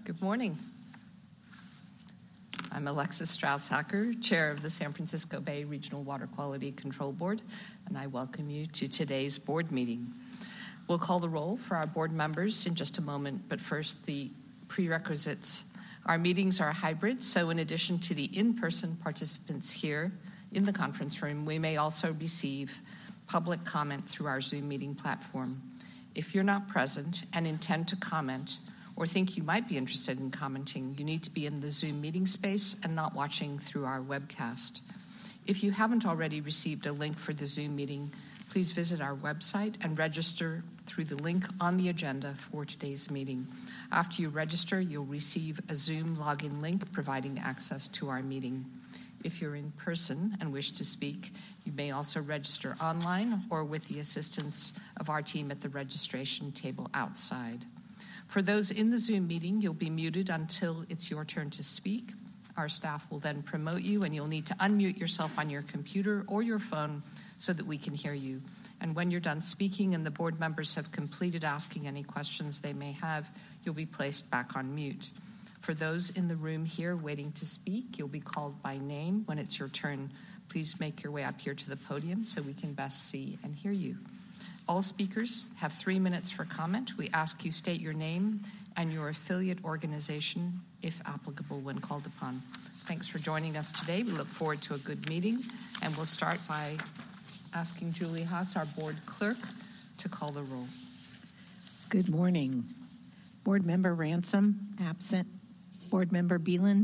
Good morning. I'm Alexis Strauss-Hacker, Chair of the San Francisco Bay Regional Water Quality Control Board, and I welcome you to today's board meeting. We'll call the roll for our board members in just a moment, but first, the prerequisites. Our meetings are hybrid, so in addition to the in-person participants here in the conference room, we may also receive public comment through our Zoom meeting platform. If you're not present and intend to comment or think you might be interested in commenting, you need to be in the Zoom meeting space and not watching through our webcast. If you haven't already received a link for the Zoom meeting, please visit our website and register through the link on the agenda for today's meeting. After you register, you'll receive a Zoom login link providing access to our meeting. If you're in person and wish to speak, you may also register online or with the assistance of our team at the registration table outside. For those in the Zoom meeting, you'll be muted until it's your turn to speak. Our staff will then promote you, and you'll need to unmute yourself on your computer or your phone so that we can hear you. And when you're done speaking and the board members have completed asking any questions they may have, you'll be placed back on mute. For those in the room here waiting to speak, you'll be called by name when it's your turn. Please make your way up here to the podium so we can best see and hear you. All speakers have 3 minutes for comment. We ask you state your name and your affiliate organization, if applicable, when called upon. Thanks for joining us today. We look forward to a good meeting, and we'll start by asking Julie Haas, our board clerk, to call the roll. Good morning. Board Member Ransom, absent. Board Member Beelan?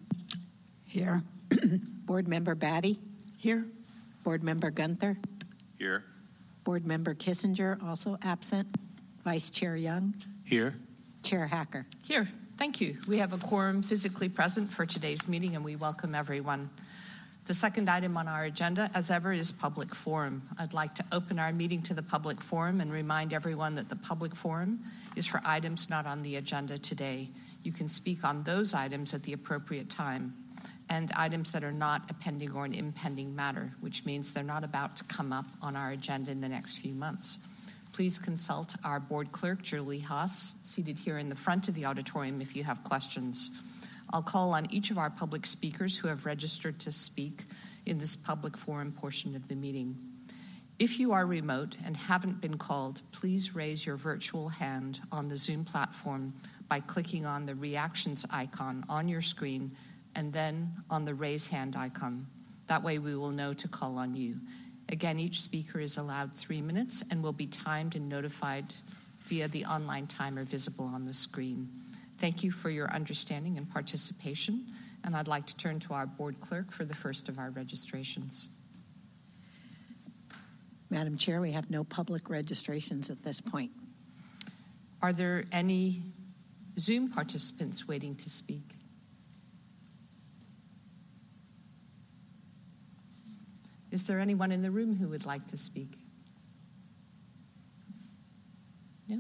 Here. Board Member Batty? Here. Board Member Gunther? Here. Board Member Kissinger, also absent. Vice Chair Young? Here. Chair Hacker? Here. Thank you. We have a quorum physically present for today's meeting, and we welcome everyone. The second item on our agenda, as ever, is public forum. I'd like to open our meeting to the public forum and remind everyone that the public forum is for items not on the agenda today. You can speak on those items at the appropriate time, and items that are not a pending or an impending matter, which means they're not about to come up on our agenda in the next few months. Please consult our board clerk, Julie Haas, seated here in the front of the auditorium if you have questions. I'll call on each of our public speakers who have registered to speak in this public forum portion of the meeting. If you are remote and haven't been called, please raise your virtual hand on the Zoom platform by clicking on the reactions icon on your screen and then on the raise hand icon. That way we will know to call on you. Again, each speaker is allowed 3 minutes and will be timed and notified via the online timer visible on the screen. Thank you for your understanding and participation, and I'd like to turn to our board clerk for the first of our registrations. Madam Chair, we have no public registrations at this point. Are there any Zoom participants waiting to speak? Is there anyone in the room who would like to speak? No?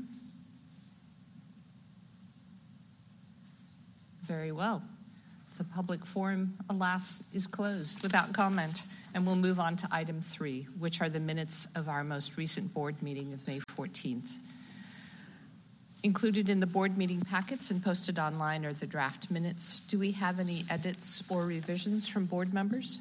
Very well. The public forum, alas, is closed without comment, and we'll move on to item 3, which are the minutes of our most recent board meeting of May 14th. Included in the board meeting packets and posted online are the draft minutes. Do we have any edits or revisions from board members?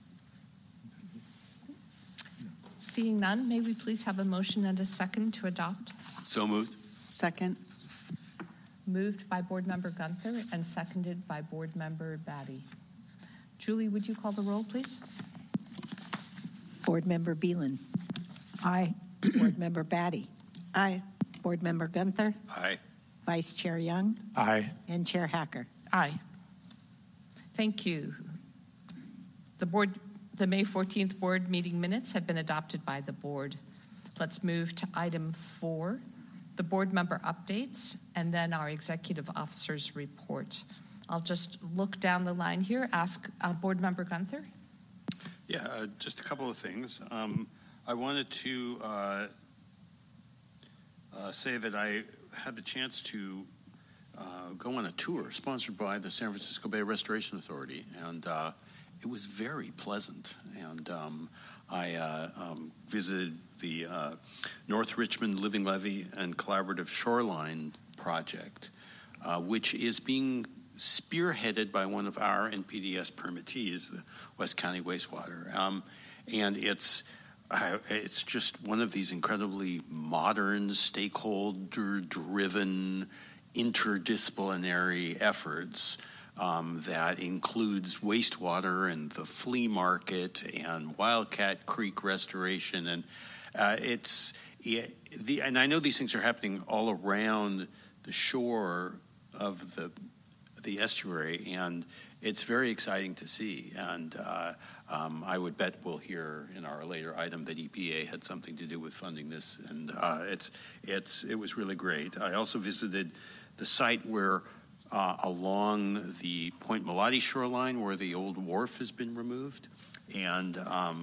Seeing none, may we please have a motion and a second to adopt? So moved. Second. Moved by Board Member Gunther and seconded by Board Member Batty. Julie, would you call the roll, please? Board Member Beelan? Aye. Board Member Batty? Aye. Board Member Gunther? Aye. Vice Chair Young? Aye. And Chair Hacker? Aye. Thank you. The May 14th board meeting minutes have been adopted by the board. Let's move to item 4, the board member updates, and then our executive officer's report. I'll just look down the line here, ask Board Member Gunther. Yeah, just a couple of things. I wanted to say that I had the chance to go on a tour sponsored by the San Francisco Bay Restoration Authority, and it was very pleasant. And I visited the North Richmond Living Levee and Collaborative Shoreline Project, which is being spearheaded by one of our NPDES permittees, the West County Wastewater. And it's just one of these incredibly modern, stakeholder-driven, interdisciplinary efforts that includes wastewater and the flea market and Wildcat Creek restoration. And and I know these things are happening all around the shore of the estuary, and it's very exciting to see. And I would bet we'll hear in our later item that EPA had something to do with funding this, and it was really great. I also visited the site where along the Point Malati shoreline, where the old wharf has been removed, and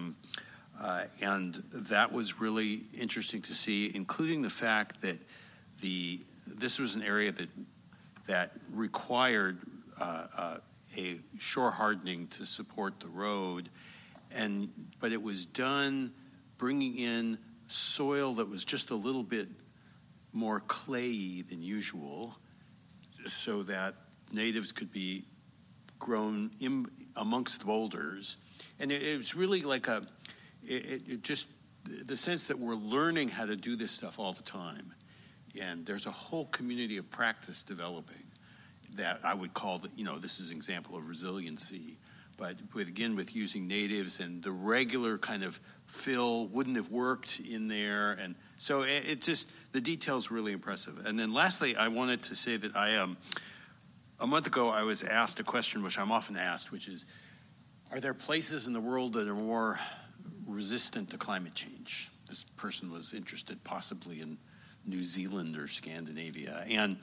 that was really interesting to see, including the fact that this was an area that required a shore hardening to support the road, but it was done bringing in soil that was just a little bit more clayey than usual, so that natives could be grown amongst the boulders. And it was really like just the sense that we're learning how to do this stuff all the time. And there's a whole community of practice developing that I would call, this is an example of resiliency. But with using natives, and the regular kind of fill wouldn't have worked in there. And so the detail's really impressive. And then lastly, I wanted to say that a month ago I was asked a question which I'm often asked, which is, are there places in the world that are more resistant to climate change? This person was interested possibly in New Zealand or Scandinavia. And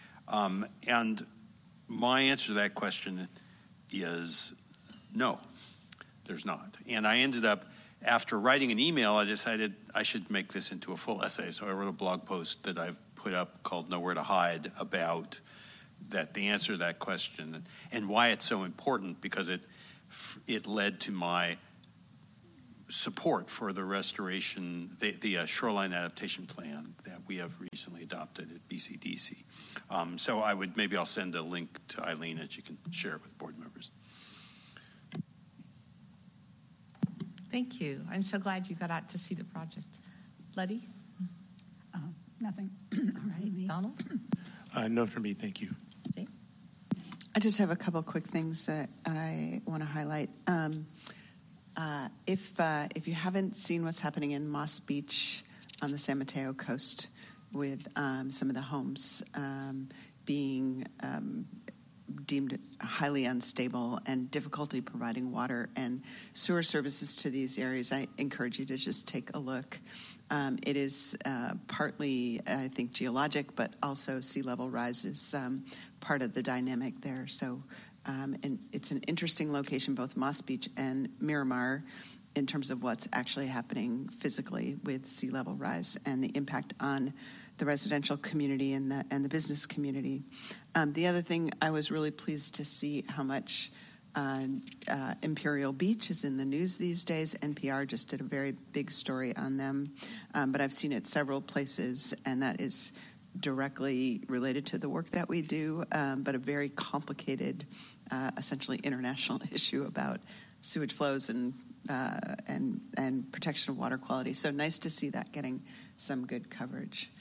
my answer to that question is no, there's not. And I ended up, after writing an email, I decided I should make this into a full essay. So I wrote a blog post that I've put up called Nowhere to Hide about the answer to that question and why it's so important, because it led to my support for the restoration, the shoreline adaptation plan that we have recently adopted at BCDC. So I'll send a link to Eileen that you can share it with board members. Thank you. I'm so glad you got out to see the project. Letty? Nothing. All right. Donald? No for me, thank you. Okay. I just have a couple quick things that I want to highlight. If you haven't seen what's happening in Moss Beach on the San Mateo coast with some of the homes being deemed highly unstable and difficulty providing water and sewer services to these areas, I encourage you to just take a look. It is partly, I think, geologic, but also sea level rise is part of the dynamic there. So and it's an interesting location, both Moss Beach and Miramar, in terms of what's actually happening physically with sea level rise and the impact on the residential community and the business community. The other thing, I was really pleased to see how much Imperial Beach is in the news these days. NPR just did a very big story on them, but I've seen it several places, and that is directly related to the work that we do, but a very complicated, essentially international issue about sewage flows and protection of water quality. So nice to see that getting some good coverage.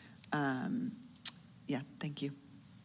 Thank you.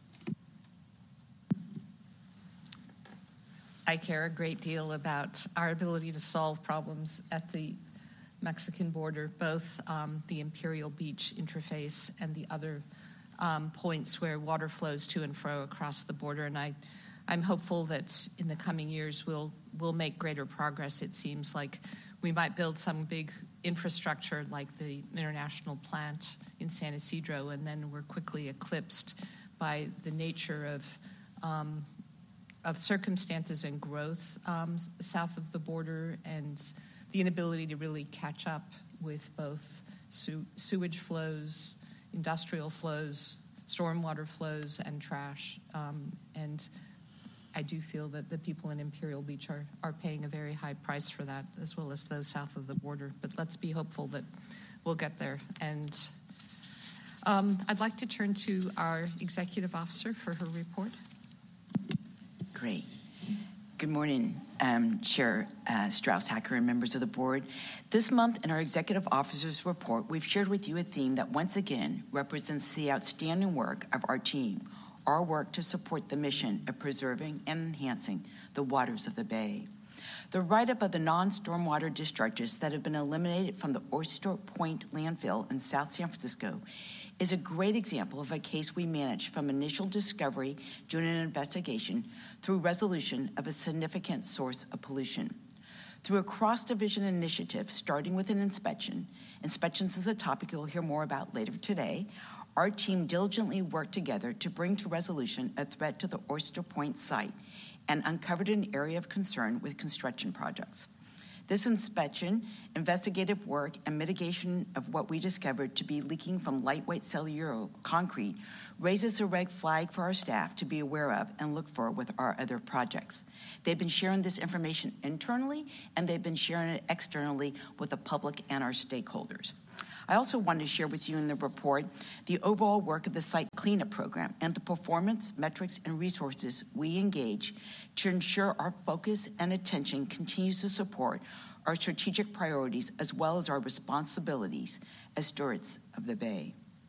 I care a great deal about our ability to solve problems at the Mexican border, both the Imperial Beach interface and the other points where water flows to and fro across the border. And I'm hopeful that in the coming years we'll make greater progress. It seems like we might build some big infrastructure like the international plant in San Isidro, and then we're quickly eclipsed by the nature of circumstances and growth south of the border, and the inability to really catch up with both sewage flows, industrial flows, stormwater flows, and trash. And I do feel that the people in Imperial Beach are paying a very high price for that, as well as those south of the border. But let's be hopeful that we'll get there. And I'd like to turn to our executive officer for her report. Great. Good morning, Chair Strauss-Hacker and members of the board. This month in our Executive Officers Report, we've shared with you a theme that once again represents the outstanding work of our team, our work to support the mission of preserving and enhancing the waters of the Bay. The write-up of the non-stormwater discharges that have been eliminated from the Oyster Point landfill in South San Francisco is a great example of a case we managed from initial discovery during an investigation through resolution of a significant source of pollution. Through a cross-division initiative starting with an inspections is a topic you'll hear more about later today, our team diligently worked together to bring to resolution a threat to the Oyster Point site and uncovered an area of concern with construction projects. This inspection, investigative work, and mitigation of what we discovered to be leaking from lightweight cellular concrete raises a red flag for our staff to be aware of and look for with our other projects. They've been sharing this information internally, and they've been sharing it externally with the public and our stakeholders. I also wanted to share with you in the report the overall work of the site cleanup program and the performance, metrics, and resources we engage to ensure our focus and attention continues to support our strategic priorities as well as our responsibilities as stewards of the Bay.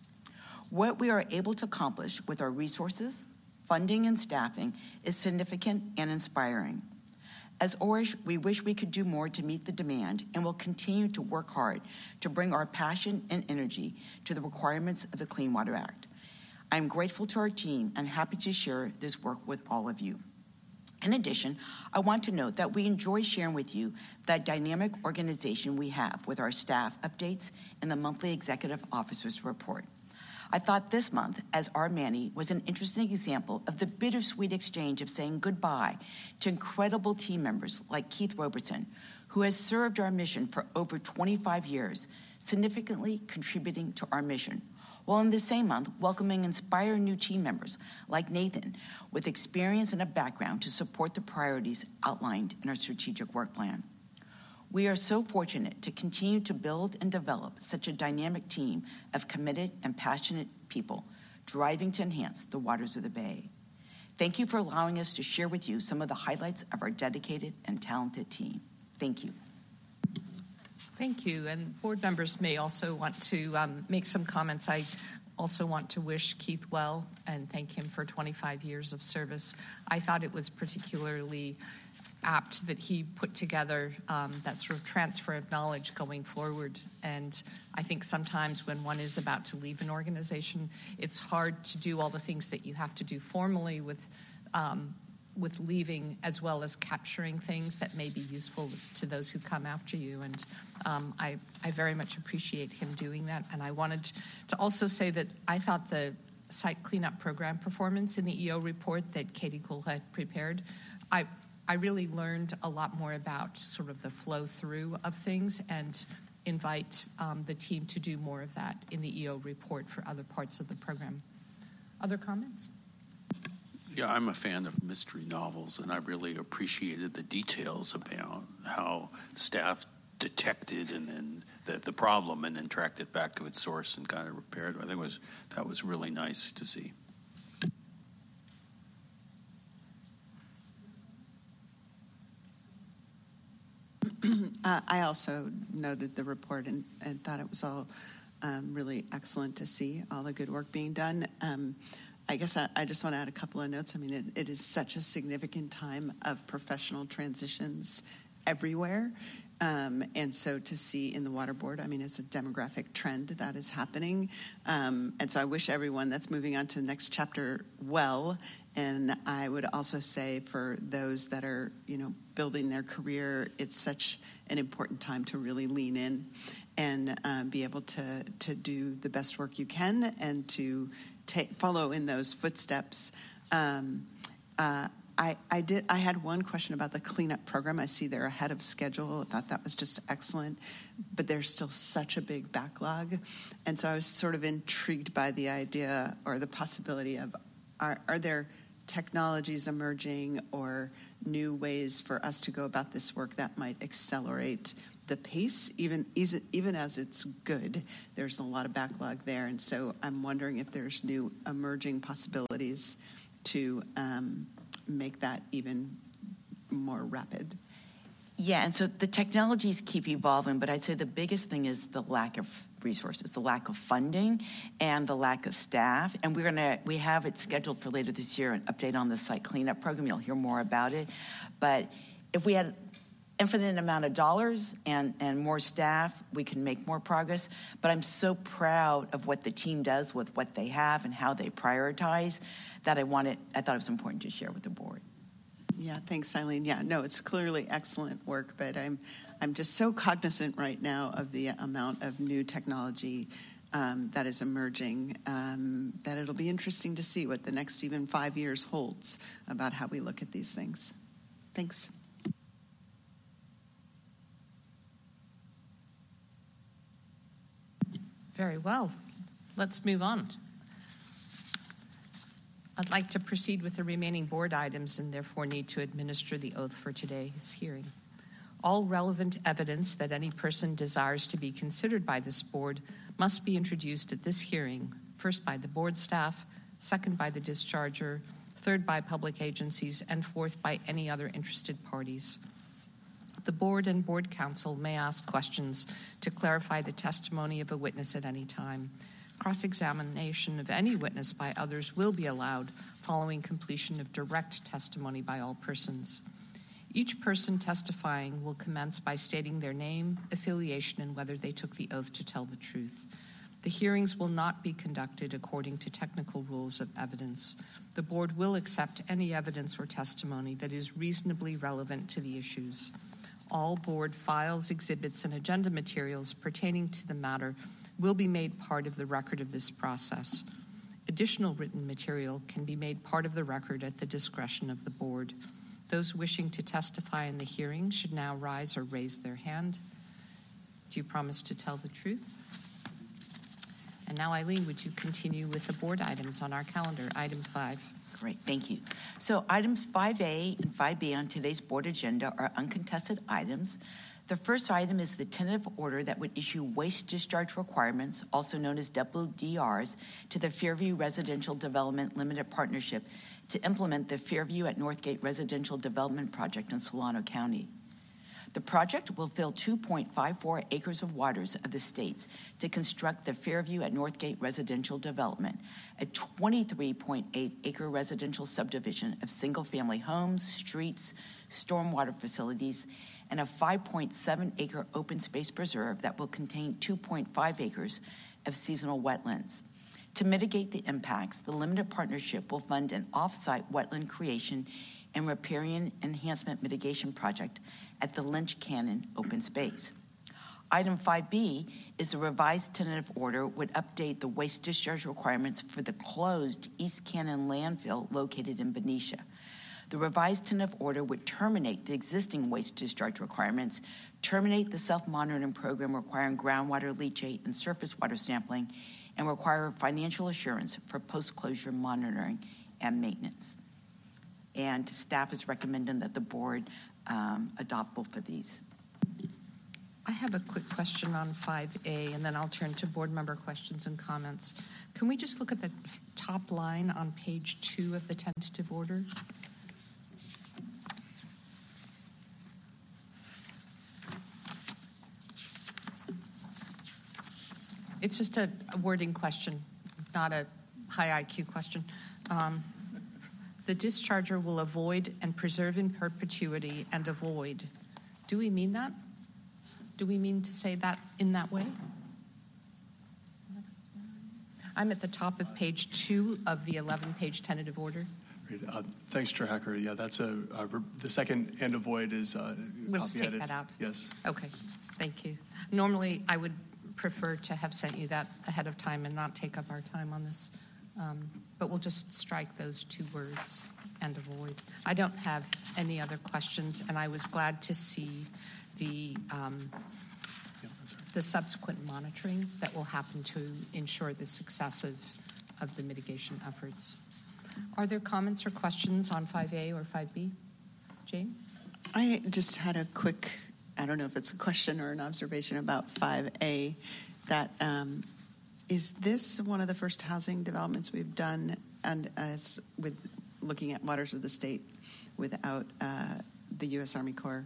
What we are able to accomplish with our resources, funding, and staffing is significant and inspiring. As ORISH, we wish we could do more to meet the demand and will continue to work hard to bring our passion and energy to the requirements of the Clean Water Act. I'm grateful to our team and happy to share this work with all of you. In addition, I want to note that we enjoy sharing with you the dynamic organization we have with our staff updates in the monthly Executive Officers Report. I thought this month, as our Manny, was an interesting example of the bittersweet exchange of saying goodbye to incredible team members like Keith Robertson, who has served our mission for over 25 years, significantly contributing to our mission, while in the same month welcoming inspiring new team members like Nathan, with experience and a background to support the priorities outlined in our strategic work plan. We are so fortunate to continue to build and develop such a dynamic team of committed and passionate people driving to enhance the waters of the Bay. Thank you for allowing us to share with you some of the highlights of our dedicated and talented team. Thank you. Thank you. And board members may also want to make some comments. I also want to wish Keith well and thank him for 25 years of service. I thought it was particularly apt that he put together that sort of transfer of knowledge going forward. And I think sometimes when one is about to leave an organization, it's hard to do all the things that you have to do formally with leaving, as well as capturing things that may be useful to those who come after you. And I very much appreciate him doing that. And I wanted to also say that I thought the site cleanup program performance in the EO report that Katie Cole had prepared, I really learned a lot more about sort of the flow through of things, and invite the team to do more of that in the EO report for other parts of the program. Other comments? Yeah, I'm a fan of mystery novels, and I really appreciated the details about how staff detected and then the problem and then tracked it back to its source and kind of repaired. I think that was really nice to see. I also noted the report and thought it was all really excellent to see all the good work being done. I guess I just want to add a couple of notes. I mean, it is such a significant time of professional transitions everywhere. And so to see in the water board, I mean, it's a demographic trend that is happening. And so I wish everyone that's moving on to the next chapter well. And I would also say for those that are, building their career, it's such an important time to really lean in and be able to do the best work you can and to follow in those footsteps. I had one question about the cleanup program. I see they're ahead of schedule. I thought that was just excellent, but there's still such a big backlog. And so I was sort of intrigued by the idea or the possibility of, are there technologies emerging or new ways for us to go about this work that might accelerate the pace, even as it's good, there's a lot of backlog there. And so I'm wondering if there's new emerging possibilities to make that even more rapid. Yeah, and so the technologies keep evolving, but I'd say the biggest thing is the lack of resources, the lack of funding, and the lack of staff. And we have it scheduled for later this year, an update on the site cleanup program. You'll hear more about it. But if we had infinite amount of dollars and more staff, we can make more progress. But I'm so proud of what the team does with what they have and how they prioritize that I thought it was important to share with the board. Yeah, thanks, Eileen. Yeah, no, it's clearly excellent work, but I'm just so cognizant right now of the amount of new technology that is emerging that it'll be interesting to see what the next even 5 years holds about how we look at these things. Thanks. Very well. Let's move on. I'd like to proceed with the remaining board items and therefore need to administer the oath for today's hearing. All relevant evidence that any person desires to be considered by this board must be introduced at this hearing, first by the board staff, second by the discharger, third by public agencies, and fourth by any other interested parties. The board and board counsel may ask questions to clarify the testimony of a witness at any time. Cross-examination of any witness by others will be allowed following completion of direct testimony by all persons. Each person testifying will commence by stating their name, affiliation, and whether they took the oath to tell the truth. The hearings will not be conducted according to technical rules of evidence. The board will accept any evidence or testimony that is reasonably relevant to the issues. All board files, exhibits, and agenda materials pertaining to the matter will be made part of the record of this process. Additional written material can be made part of the record at the discretion of the board. Those wishing to testify in the hearing should now rise or raise their hand. Do you promise to tell the truth? And now, Eileen, would you continue with the board items on our calendar? Item 5. Great, thank you. So items 5A and 5B on today's board agenda are uncontested items. The first item is the tentative order that would issue waste discharge requirements, also known as WDRs, to the Fairview Residential Development Limited Partnership to implement the Fairview at Northgate Residential Development Project in Solano County. The project will fill 2.54 acres of waters of the states to construct the Fairview at Northgate Residential Development, a 23.8 acre residential subdivision of single-family homes, streets, stormwater facilities, and a 5.7 acre open space preserve that will contain 2.5 acres of seasonal wetlands. To mitigate the impacts, the limited partnership will fund an off-site wetland creation and riparian enhancement mitigation project at the Lynch Cannon open space. Item 5B is the revised tentative order would update the waste discharge requirements for the closed East Cannon landfill located in Benicia. The revised tentative order would terminate the existing waste discharge requirements, terminate the self-monitoring program requiring groundwater leachate and surface water sampling, and require financial assurance for post-closure monitoring and maintenance. And staff is recommending that the board adopt both of these. I have a quick question on 5A, and then I'll turn to board member questions and comments. Can we just look at the top line on page 2 of the tentative order? It's just a wording question, not a high IQ question. The discharger will avoid and preserve in perpetuity and avoid. Do we mean that? Do we mean to say that in that way? I'm at the top of page 2 of the 11-page tentative order. Great. Thanks, Chair Hacker. Yeah, that's the second and avoid is We'll just take that out. Yes. Okay, thank you. Normally, I would prefer to have sent you that ahead of time and not take up our time on this. But we'll just strike those 2 words and avoid. I don't have any other questions, and I was glad to see the subsequent monitoring that will happen to ensure the success of the mitigation efforts. Are there comments or questions on 5A or 5B? Jane? I just had a quick I don't know if it's a question or an observation about 5A, that is this one of the first housing developments we've done, and as with looking at waters of the state without the U.S. Army Corps?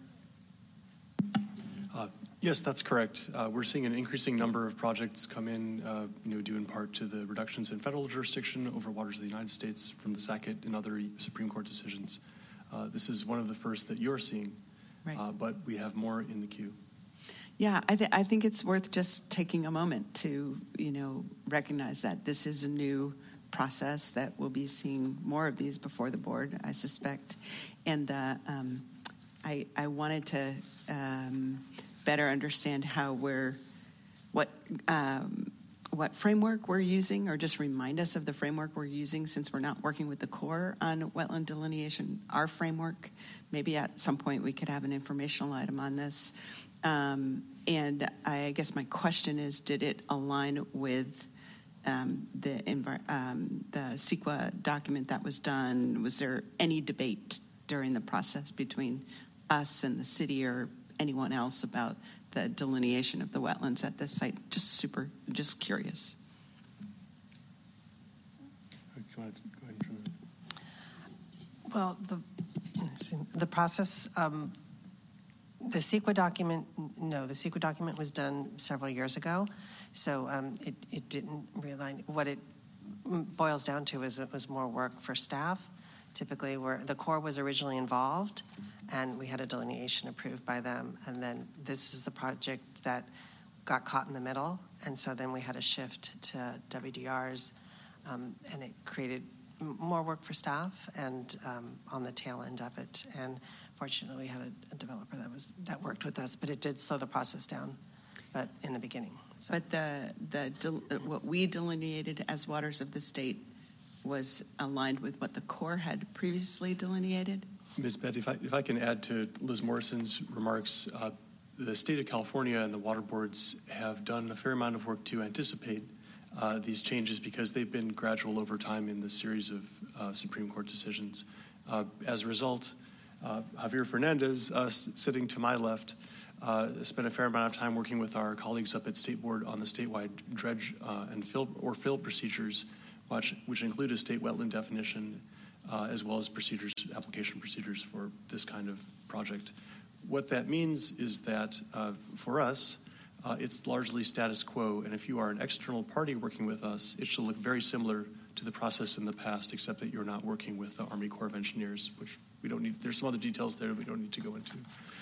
Yes, that's correct. We're seeing an increasing number of projects come in, due in part to the reductions in federal jurisdiction over waters of the United States from the Sackett and other Supreme Court decisions. This is one of the first that you're seeing, Right. But we have more in the queue. Yeah, I think it's worth just taking a moment to, recognize that this is a new process, that we'll be seeing more of these before the board, I suspect. And I wanted to better understand how what framework we're using, or just remind us of the framework we're using, since we're not working with the Corps on wetland delineation, our framework. Maybe at some point we could have an informational item on this. And I guess my question is, did it align with the CEQA document that was done? Was there any debate during the process between us and the city or anyone else about the delineation of the wetlands at this site? Just curious. Well, the process, the CEQA document, the CEQA document was done several years ago, so it didn't realign. What it boils down to is it was more work for staff. Typically, where the Corps was originally involved, and we had a delineation approved by them, and then this is the project that got caught in the middle, and so then we had a shift to WDRs, and it created more work for staff and on the tail end of it. And fortunately, we had a developer that worked with us, but it did slow the process down, but in the beginning. So. But what we delineated as waters of the state was aligned with what the Corps had previously delineated? Ms. Bett, if I can add to Liz Morrison's remarks, the state of California and the water boards have done a fair amount of work to anticipate these changes, because they've been gradual over time in the series of Supreme Court decisions. As a result, Javier Fernandez, sitting to my left, spent a fair amount of time working with our colleagues up at State Board on the statewide dredge and fill procedures, which include a state wetland definition, as well as application procedures for this kind of project. What that means is that for us, it's largely status quo, and if you are an external party working with us, it should look very similar to the process in the past, except that you're not working with the Army Corps of Engineers, which we don't need. There's some other details there that we don't need to go into.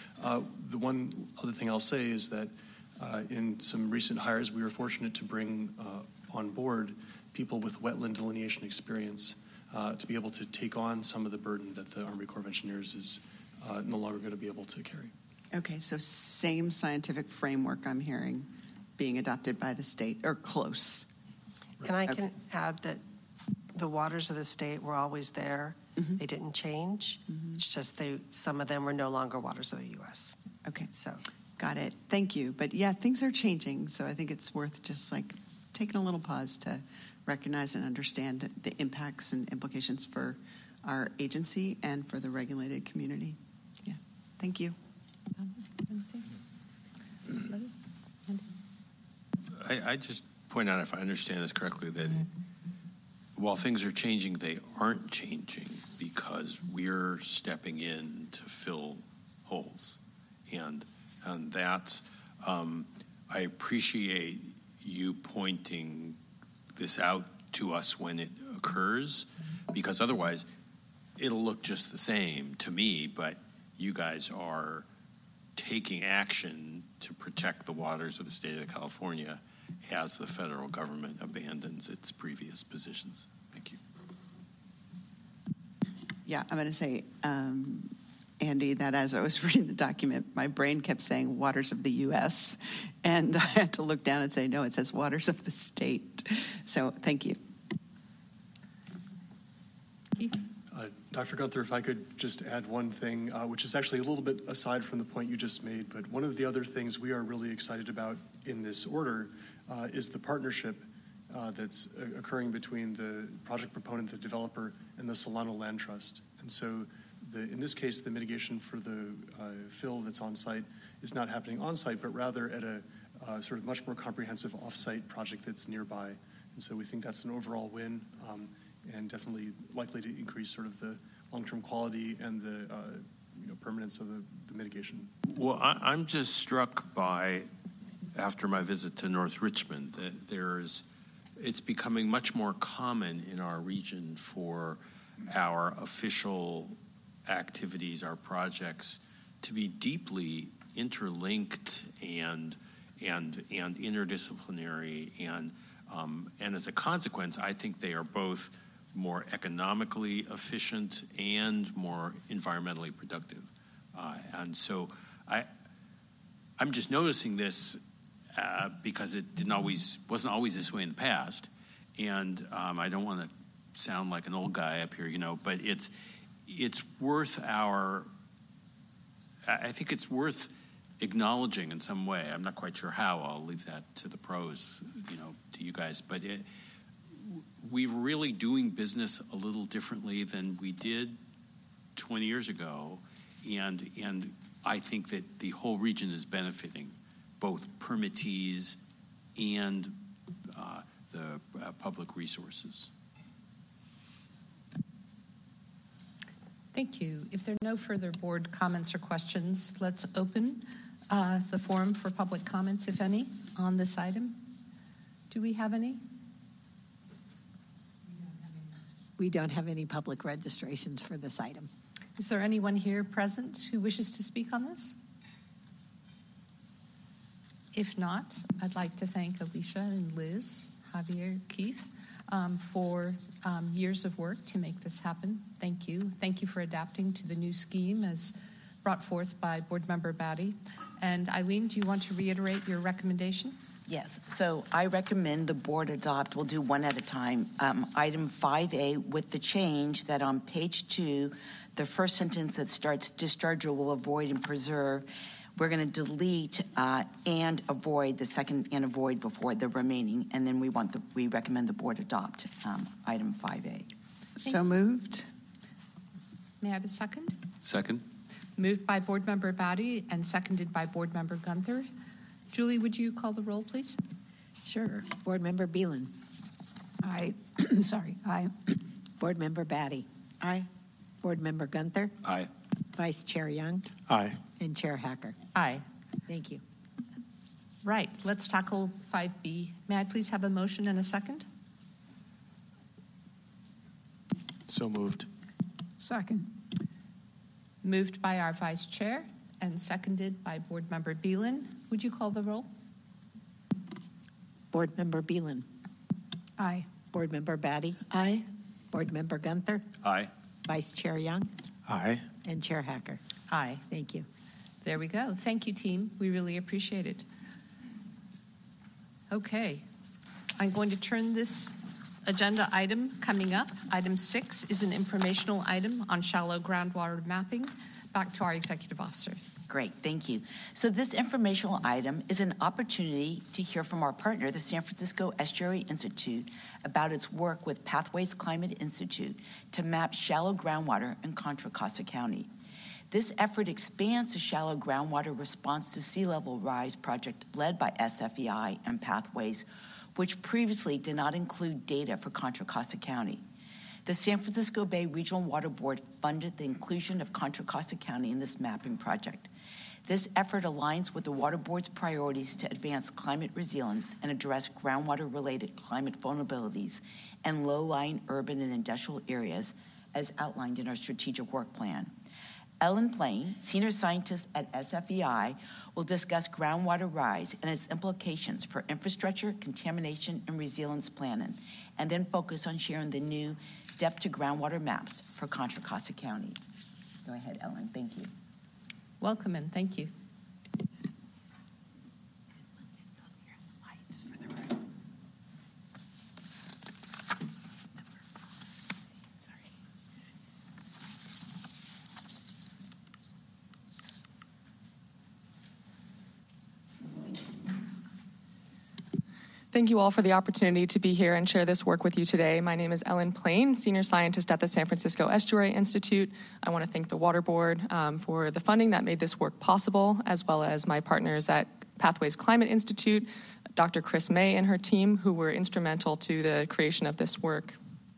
The one other thing I'll say is that in some recent hires, we were fortunate to bring on board people with wetland delineation experience to be able to take on some of the burden that the Army Corps of Engineers is no longer going to be able to carry. Okay, so same scientific framework I'm hearing being adopted by the state, or close. And I can add that the waters of the state were always there. Mm-hmm. They didn't change. Mm-hmm. It's just some of them were no longer waters of the U.S. Okay, so got it. Thank you. But yeah, things are changing, so I think it's worth just taking a little pause to recognize and understand the impacts and implications for our agency and for the regulated community. Yeah, thank you. I just point out, if I understand this correctly, that while things are changing, they aren't changing because we're stepping in to fill holes. And that's, I appreciate you pointing this out to us when it occurs, because otherwise it'll look just the same to me, but you guys are taking action to protect the waters of the state of California as the federal government abandons its previous positions. Thank you. Yeah, I'm going to say, Andy, that as I was reading the document, my brain kept saying waters of the U.S., and I had to look down and say, no, it says waters of the state. So thank you. Dr. Gunther, if I could just add one thing, which is actually a little bit aside from the point you just made, but one of the other things we are really excited about in this order is the partnership that's occurring between the project proponent, the developer, and the Solano Land Trust. And so in this case, the mitigation for the fill that's on site is not happening on site, but rather at a sort of much more comprehensive off-site project that's nearby. And so we think that's an overall win, and definitely likely to increase sort of the long-term quality and the permanence of the mitigation. Well, I'm just struck by, after my visit to North Richmond, that it's becoming much more common in our region for our official activities, our projects, to be deeply interlinked and interdisciplinary, and as a consequence, I think they are both more economically efficient and more environmentally productive. And so I'm just noticing this because it wasn't always this way in the past. And I don't want to sound like an old guy up here, but it's worth I think it's worth acknowledging in some way. I'm not quite sure how. I'll leave that to the pros, to you guys. But we're really doing business a little differently than we did 20 years ago, and I think that the whole region is benefiting, both permittees and the public resources. Thank you. If there are no further board comments or questions, let's open the forum for public comments, if any, on this item. Do we have any? We don't have any public registrations for this item. Is there anyone here present who wishes to speak on this? If not, I'd like to thank Alicia and Liz, Javier, Keith, for years of work to make this happen. Thank you. Thank you for adapting to the new scheme as brought forth by Board Member Batty. And Eileen, do you want to reiterate your recommendation? Yes. So I recommend the board adopt, we'll do one at a time, item 5A with the change that on page 2, the first sentence that starts discharge will avoid and preserve, we're going to delete and avoid the second and avoid before the remaining, and then we recommend the board adopt item 5A. So moved. May I have a second? Second. Moved by Board Member Batty and seconded by Board Member Gunther. Julie, would you call the roll, please? Sure. Board Member Beelan. Aye. Aye. Board Member Batty. Aye. Board Member Gunther. Aye. Vice Chair Young. Aye. And Chair Hacker. Aye. Thank you. Right. Let's tackle 5B. May I please have a motion and a second? So moved. Second. Moved by our Vice Chair and seconded by Board Member Beelan. Would you call the roll? Board Member Beelan. Aye. Board Member Batty. Aye. Board Member Gunther. Aye. Vice Chair Young. Aye. And Chair Hacker. Aye. Thank you. There we go. Thank you, team. We really appreciate it. Okay. I'm going to turn this agenda item coming up. Item 6 is an informational item on shallow groundwater mapping. Back to our executive officer. Great, thank you. So this informational item is an opportunity to hear from our partner, the San Francisco Estuary Institute, about its work with Pathways Climate Institute to map shallow groundwater in Contra Costa County. This effort expands the shallow groundwater response to sea level rise project led by SFEI and Pathways, which previously did not include data for Contra Costa County. The San Francisco Bay Regional Water Board funded the inclusion of Contra Costa County in this mapping project. This effort aligns with the Water Board's priorities to advance climate resilience and address groundwater-related climate vulnerabilities in low-lying urban and industrial areas as outlined in our strategic work plan. Ellen Plain, senior scientist at SFEI, will discuss groundwater rise and its implications for infrastructure, contamination, and resilience planning, and then focus on sharing the new depth to groundwater maps for Contra Costa County. Go ahead, Ellen. Thank you. Welcome and thank you. Thank you all for the opportunity to be here and share this work with you today. My name is Ellen Plain, Senior Scientist at the San Francisco Estuary Institute. I want to thank the Water Board for the funding that made this work possible, as well as my partners at Pathways Climate Institute, Dr. Chris May and her team, who were instrumental to the creation of this work.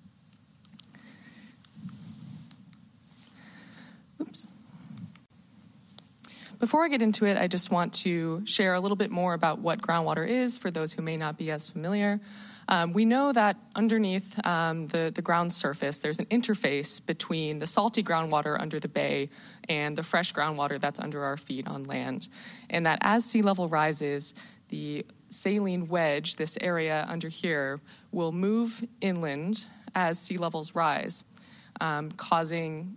Oops. Before I get into it, I just want to share a little bit more about what groundwater is for those who may not be as familiar. We know that underneath the ground surface, there's an interface between the salty groundwater under the bay and the fresh groundwater that's under our feet on land. And that as sea level rises, the saline wedge, this area under here, will move inland as sea levels rise, causing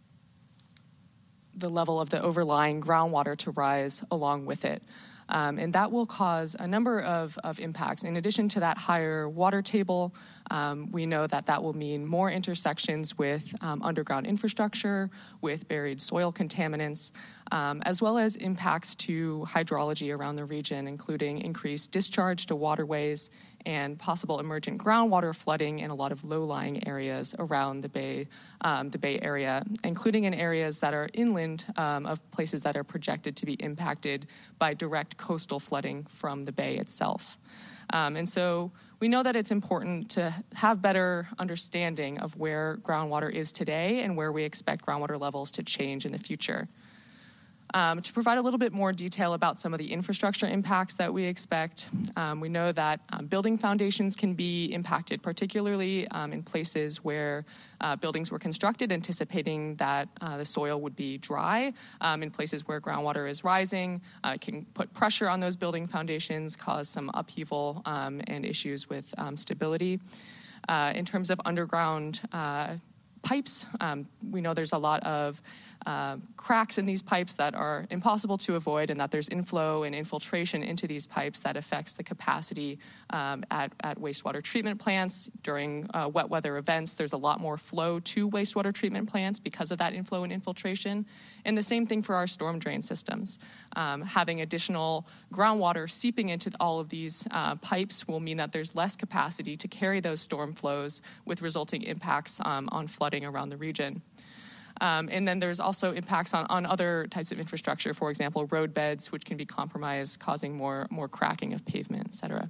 the level of the overlying groundwater to rise along with it. And that will cause a number of impacts. In addition to that higher water table, we know that that will mean more intersections with underground infrastructure, with buried soil contaminants, as well as impacts to hydrology around the region, including increased discharge to waterways and possible emergent groundwater flooding in a lot of low-lying areas around the Bay Area, including in areas that are inland of places that are projected to be impacted by direct coastal flooding from the bay itself. And so we know that it's important to have better understanding of where groundwater is today and where we expect groundwater levels to change in the future. To provide a little bit more detail about some of the infrastructure impacts that we expect, we know that building foundations can be impacted, particularly in places where buildings were constructed anticipating that the soil would be dry. In places where groundwater is rising, it can put pressure on those building foundations, cause some upheaval and issues with stability. In terms of underground pipes, we know there's a lot of cracks in these pipes that are impossible to avoid, and that there's inflow and infiltration into these pipes that affects the capacity at wastewater treatment plants. During wet weather events, there's a lot more flow to wastewater treatment plants because of that inflow and infiltration. And the same thing for our storm drain systems. Having additional groundwater seeping into all of these pipes will mean that there's less capacity to carry those storm flows, with resulting impacts on flooding around the region. And then there's also impacts on other types of infrastructure, for example, road beds, which can be compromised, causing more cracking of pavement, et cetera.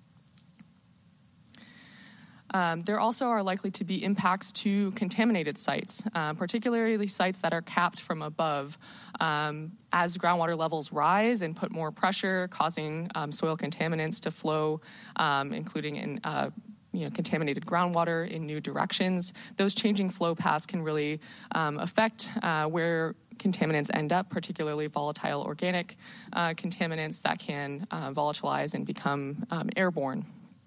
There also are likely to be impacts to contaminated sites, particularly sites that are capped from above. As groundwater levels rise and put more pressure, causing soil contaminants to flow, including in contaminated groundwater in new directions. Those changing flow paths can really affect where contaminants end up, particularly volatile organic contaminants that can volatilize and become airborne.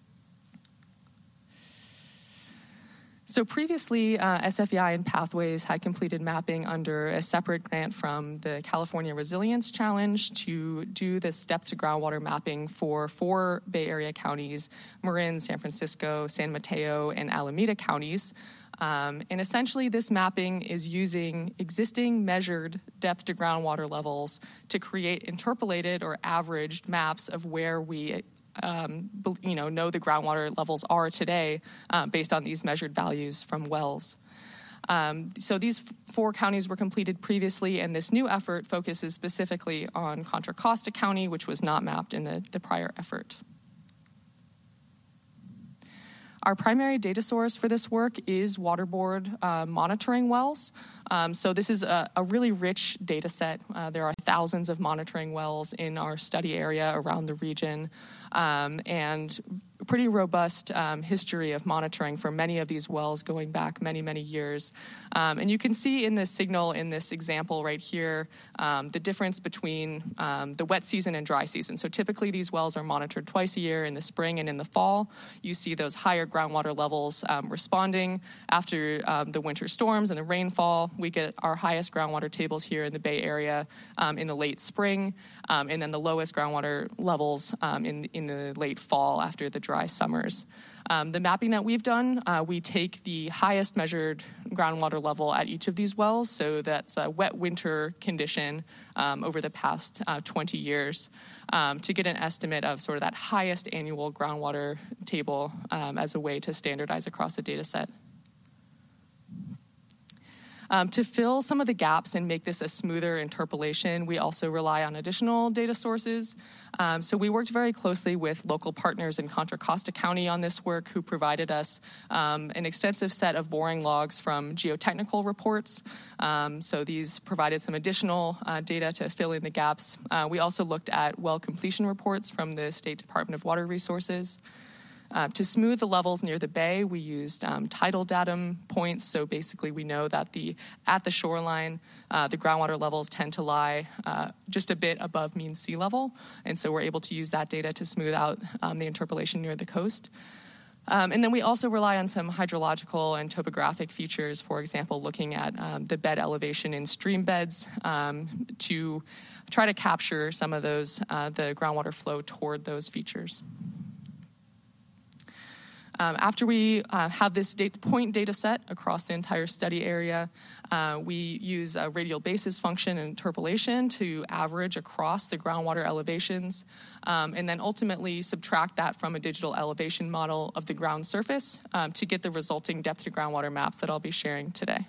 So previously, SFEI and Pathways had completed mapping under a separate grant from the California Resilience Challenge to do this depth-to-groundwater mapping for 4 Bay Area counties: Marin, San Francisco, San Mateo, and Alameda counties. And essentially, this mapping is using existing measured depth-to-groundwater levels to create interpolated or averaged maps of where we know the groundwater levels are today based on these measured values from wells. So these 4 counties were completed previously, and this new effort focuses specifically on Contra Costa County, which was not mapped in the prior effort. Our primary data source for this work is Water Board monitoring wells. So this is a really rich data set. There are thousands of monitoring wells in our study area around the region, and a pretty robust history of monitoring for many of these wells going back many, many years. And you can see in this signal in this example right here the difference between the wet season and dry season. So typically these wells are monitored twice a year, in the spring and in the fall. You see those higher groundwater levels responding after the winter storms and the rainfall. We get our highest groundwater tables here in the Bay Area in the late spring, and then the lowest groundwater levels in the late fall after the dry summers. The mapping that we've done, we take the highest measured groundwater level at each of these wells, so that's a wet winter condition over the past 20 years, to get an estimate of sort of that highest annual groundwater table as a way to standardize across the data set. To fill some of the gaps and make this a smoother interpolation, we also rely on additional data sources. So we worked very closely with local partners in Contra Costa County on this work, who provided us an extensive set of boring logs from geotechnical reports. So these provided some additional data to fill in the gaps. We also looked at well completion reports from the State Department of Water Resources. To smooth the levels near the bay, we used tidal datum points. So basically, we know that at the shoreline, the groundwater levels tend to lie just a bit above mean sea level. And so we're able to use that data to smooth out the interpolation near the coast. And then we also rely on some hydrological and topographic features, for example, looking at the bed elevation in stream beds to try to capture some of those, the groundwater flow toward those features. After we have this point data set across the entire study area, we use a radial basis function and interpolation to average across the groundwater elevations, and then ultimately subtract that from a digital elevation model of the ground surface to get the resulting depth to groundwater maps that I'll be sharing today.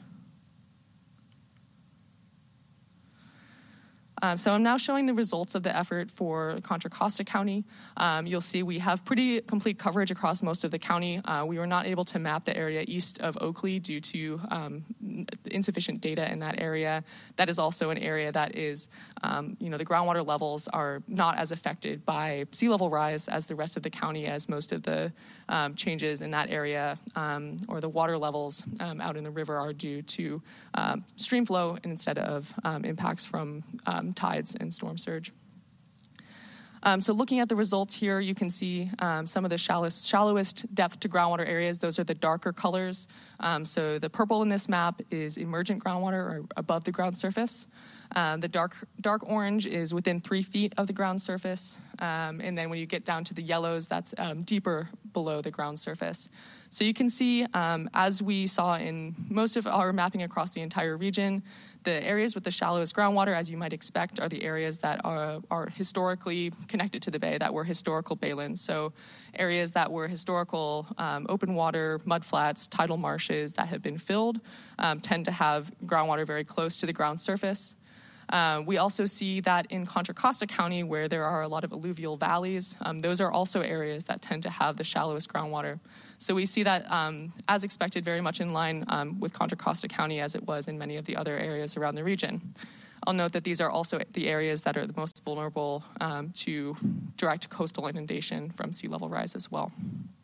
So I'm now showing the results of the effort for Contra Costa County. You'll see we have pretty complete coverage across most of the county. We were not able to map the area east of Oakley due to insufficient data in that area. That is also an area that is, the groundwater levels are not as affected by sea level rise as the rest of the county, as most of the changes in that area or the water levels out in the river are due to stream flow instead of impacts from tides and storm surge. So looking at the results here, you can see some of the shallowest depth to groundwater areas. Those are the darker colors. So the purple in this map is emergent groundwater, or above the ground surface. The dark orange is within 3 feet of the ground surface. And then when you get down to the yellows, that's deeper below the ground surface. So you can see, as we saw in most of our mapping across the entire region, the areas with the shallowest groundwater, as you might expect, are the areas that are historically connected to the bay, that were historical baylands. So areas that were historical open water, mudflats, tidal marshes that have been filled tend to have groundwater very close to the ground surface. We also see that in Contra Costa County, where there are a lot of alluvial valleys, those are also areas that tend to have the shallowest groundwater. So we see that, as expected, very much in line with Contra Costa County as it was in many of the other areas around the region. I'll note that these are also the areas that are the most vulnerable to direct coastal inundation from sea level rise as well.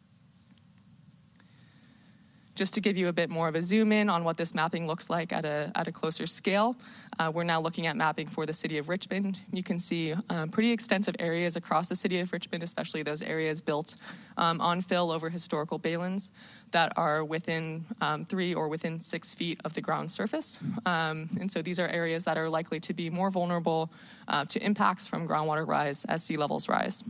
Just to give you a bit more of a zoom in on what this mapping looks like at a closer scale, we're now looking at mapping for the city of Richmond. You can see pretty extensive areas across the city of Richmond, especially those areas built on fill over historical baylands that are within 3 or within 6 feet of the ground surface. And so these are areas that are likely to be more vulnerable to impacts from groundwater rise as sea levels rise.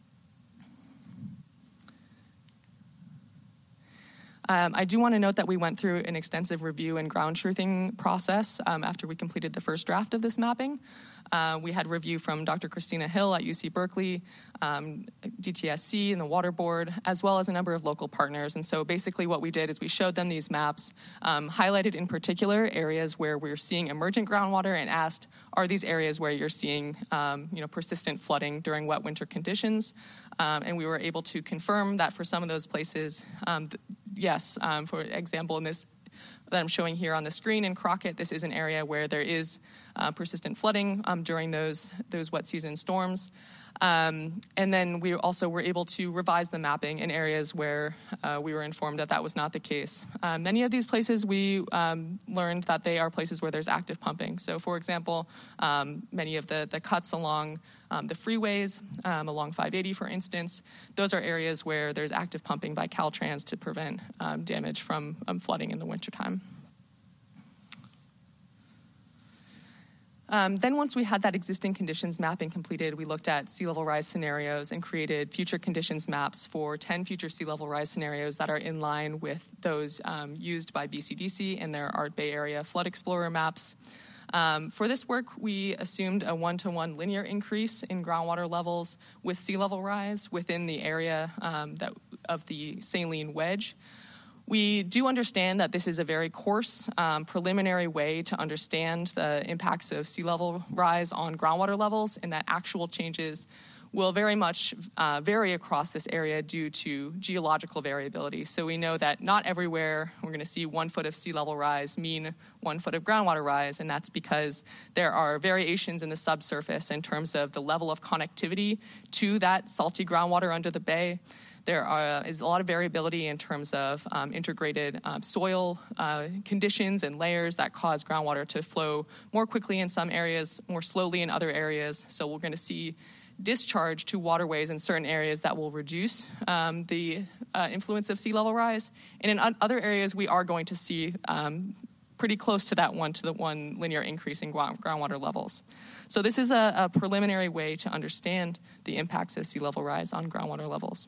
I do want to note that we went through an extensive review and ground truthing process after we completed the first draft of this mapping. We had review from Dr. Christina Hill at UC Berkeley, DTSC and the Water Board, as well as a number of local partners. And so basically what we did is we showed them these maps, highlighted in particular areas where we're seeing emergent groundwater, and asked, are these areas where you're seeing persistent flooding during wet winter conditions? And we were able to confirm that for some of those places, yes. For example, in this that I'm showing here on the screen in Crockett, this is an area where there is persistent flooding during those wet season storms. And then we also were able to revise the mapping in areas where we were informed that that was not the case. Many of these places we learned that they are places where there's active pumping. So for example, many of the cuts along the freeways, along 580 for instance, those are areas where there's active pumping by Caltrans to prevent damage from flooding in the wintertime. Then once we had that existing conditions mapping completed, we looked at sea level rise scenarios and created future conditions maps for 10 future sea level rise scenarios that are in line with those used by BCDC in their Art Bay Area Flood Explorer maps. For this work, we assumed a 1-to-1 linear increase in groundwater levels with sea level rise within the area of the saline wedge. We do understand that this is a very coarse, preliminary way to understand the impacts of sea level rise on groundwater levels, and that actual changes will very much vary across this area due to geological variability. So we know that not everywhere we're going to see 1 foot of sea level rise mean 1 foot of groundwater rise, and that's because there are variations in the subsurface in terms of the level of connectivity to that salty groundwater under the bay. There is a lot of variability in terms of integrated soil conditions and layers that cause groundwater to flow more quickly in some areas, more slowly in other areas. So we're going to see discharge to waterways in certain areas that will reduce the influence of sea level rise. And in other areas, we are going to see pretty close to that 1-to-1 linear increase in groundwater levels. So this is a preliminary way to understand the impacts of sea level rise on groundwater levels.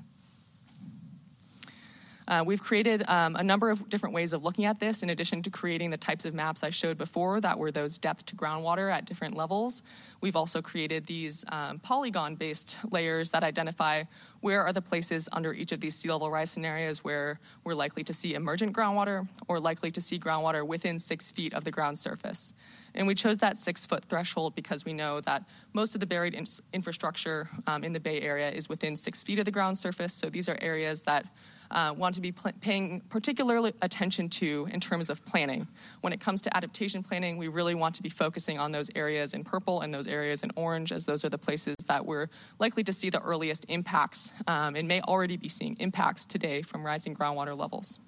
We've created a number of different ways of looking at this, in addition to creating the types of maps I showed before that were those depth to groundwater at different levels. We've also created these polygon-based layers that identify where are the places under each of these sea level rise scenarios where we're likely to see emergent groundwater or likely to see groundwater within 6 feet of the ground surface. And we chose that 6-foot threshold because we know that most of the buried infrastructure in the Bay Area is within 6 feet of the ground surface. So these are areas that want to be paying particular attention to in terms of planning. When it comes to adaptation planning, we really want to be focusing on those areas in purple and those areas in orange, as those are the places that we're likely to see the earliest impacts and may already be seeing impacts today from rising groundwater levels.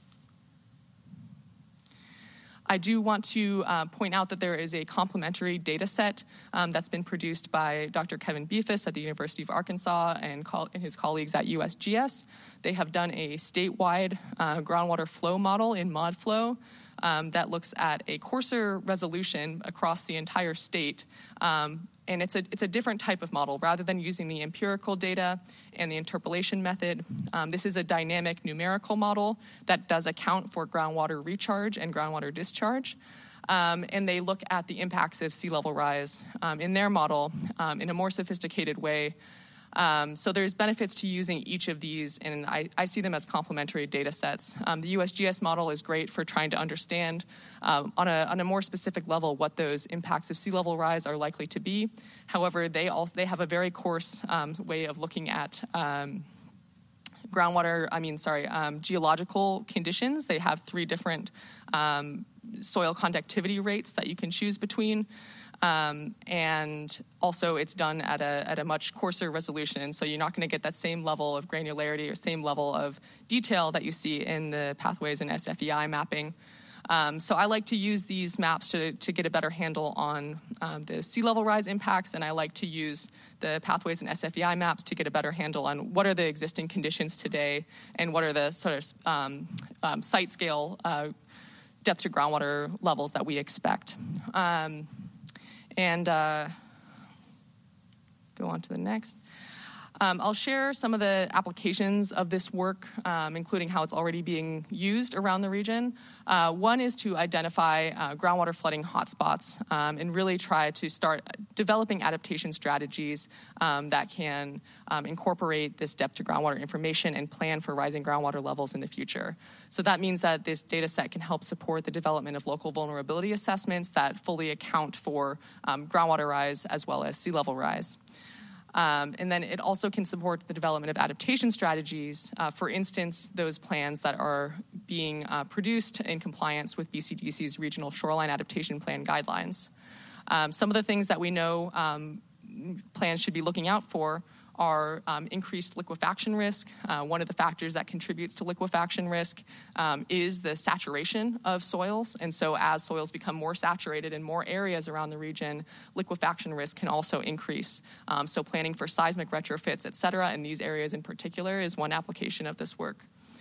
I do want to point out that there is a complementary data set that's been produced by Dr. Kevin Beefus at the University of Arkansas and his colleagues at USGS. They have done a statewide groundwater flow model in ModFlow that looks at a coarser resolution across the entire state. And it's a different type of model. Rather than using the empirical data and the interpolation method, this is a dynamic numerical model that does account for groundwater recharge and groundwater discharge. And they look at the impacts of sea level rise in their model in a more sophisticated way. So there's benefits to using each of these, and I see them as complementary data sets. The USGS model is great for trying to understand on a more specific level what those impacts of sea level rise are likely to be. However, they have a very coarse way of looking at geological conditions. They have 3 different soil conductivity rates that you can choose between. And also it's done at a much coarser resolution, so you're not going to get that same level of granularity or same level of detail that you see in the pathways and SFEI mapping. So I like to use these maps to get a better handle on the sea level rise impacts, and I like to use the pathways and SFEI maps to get a better handle on what are the existing conditions today and what are the sort of site scale depth to groundwater levels that we expect. And go on to the next. I'll share some of the applications of this work, including how it's already being used around the region. One is to identify groundwater flooding hotspots and really try to start developing adaptation strategies that can incorporate this depth to groundwater information and plan for rising groundwater levels in the future. So that means that this data set can help support the development of local vulnerability assessments that fully account for groundwater rise as well as sea level rise. And then it also can support the development of adaptation strategies, for instance, those plans that are being produced in compliance with BCDC's Regional Shoreline Adaptation Plan guidelines. Some of the things that we know plans should be looking out for are increased liquefaction risk. One of the factors that contributes to liquefaction risk is the saturation of soils. And so as soils become more saturated in more areas around the region, liquefaction risk can also increase. So planning for seismic retrofits, et cetera, in these areas in particular is one application of this work.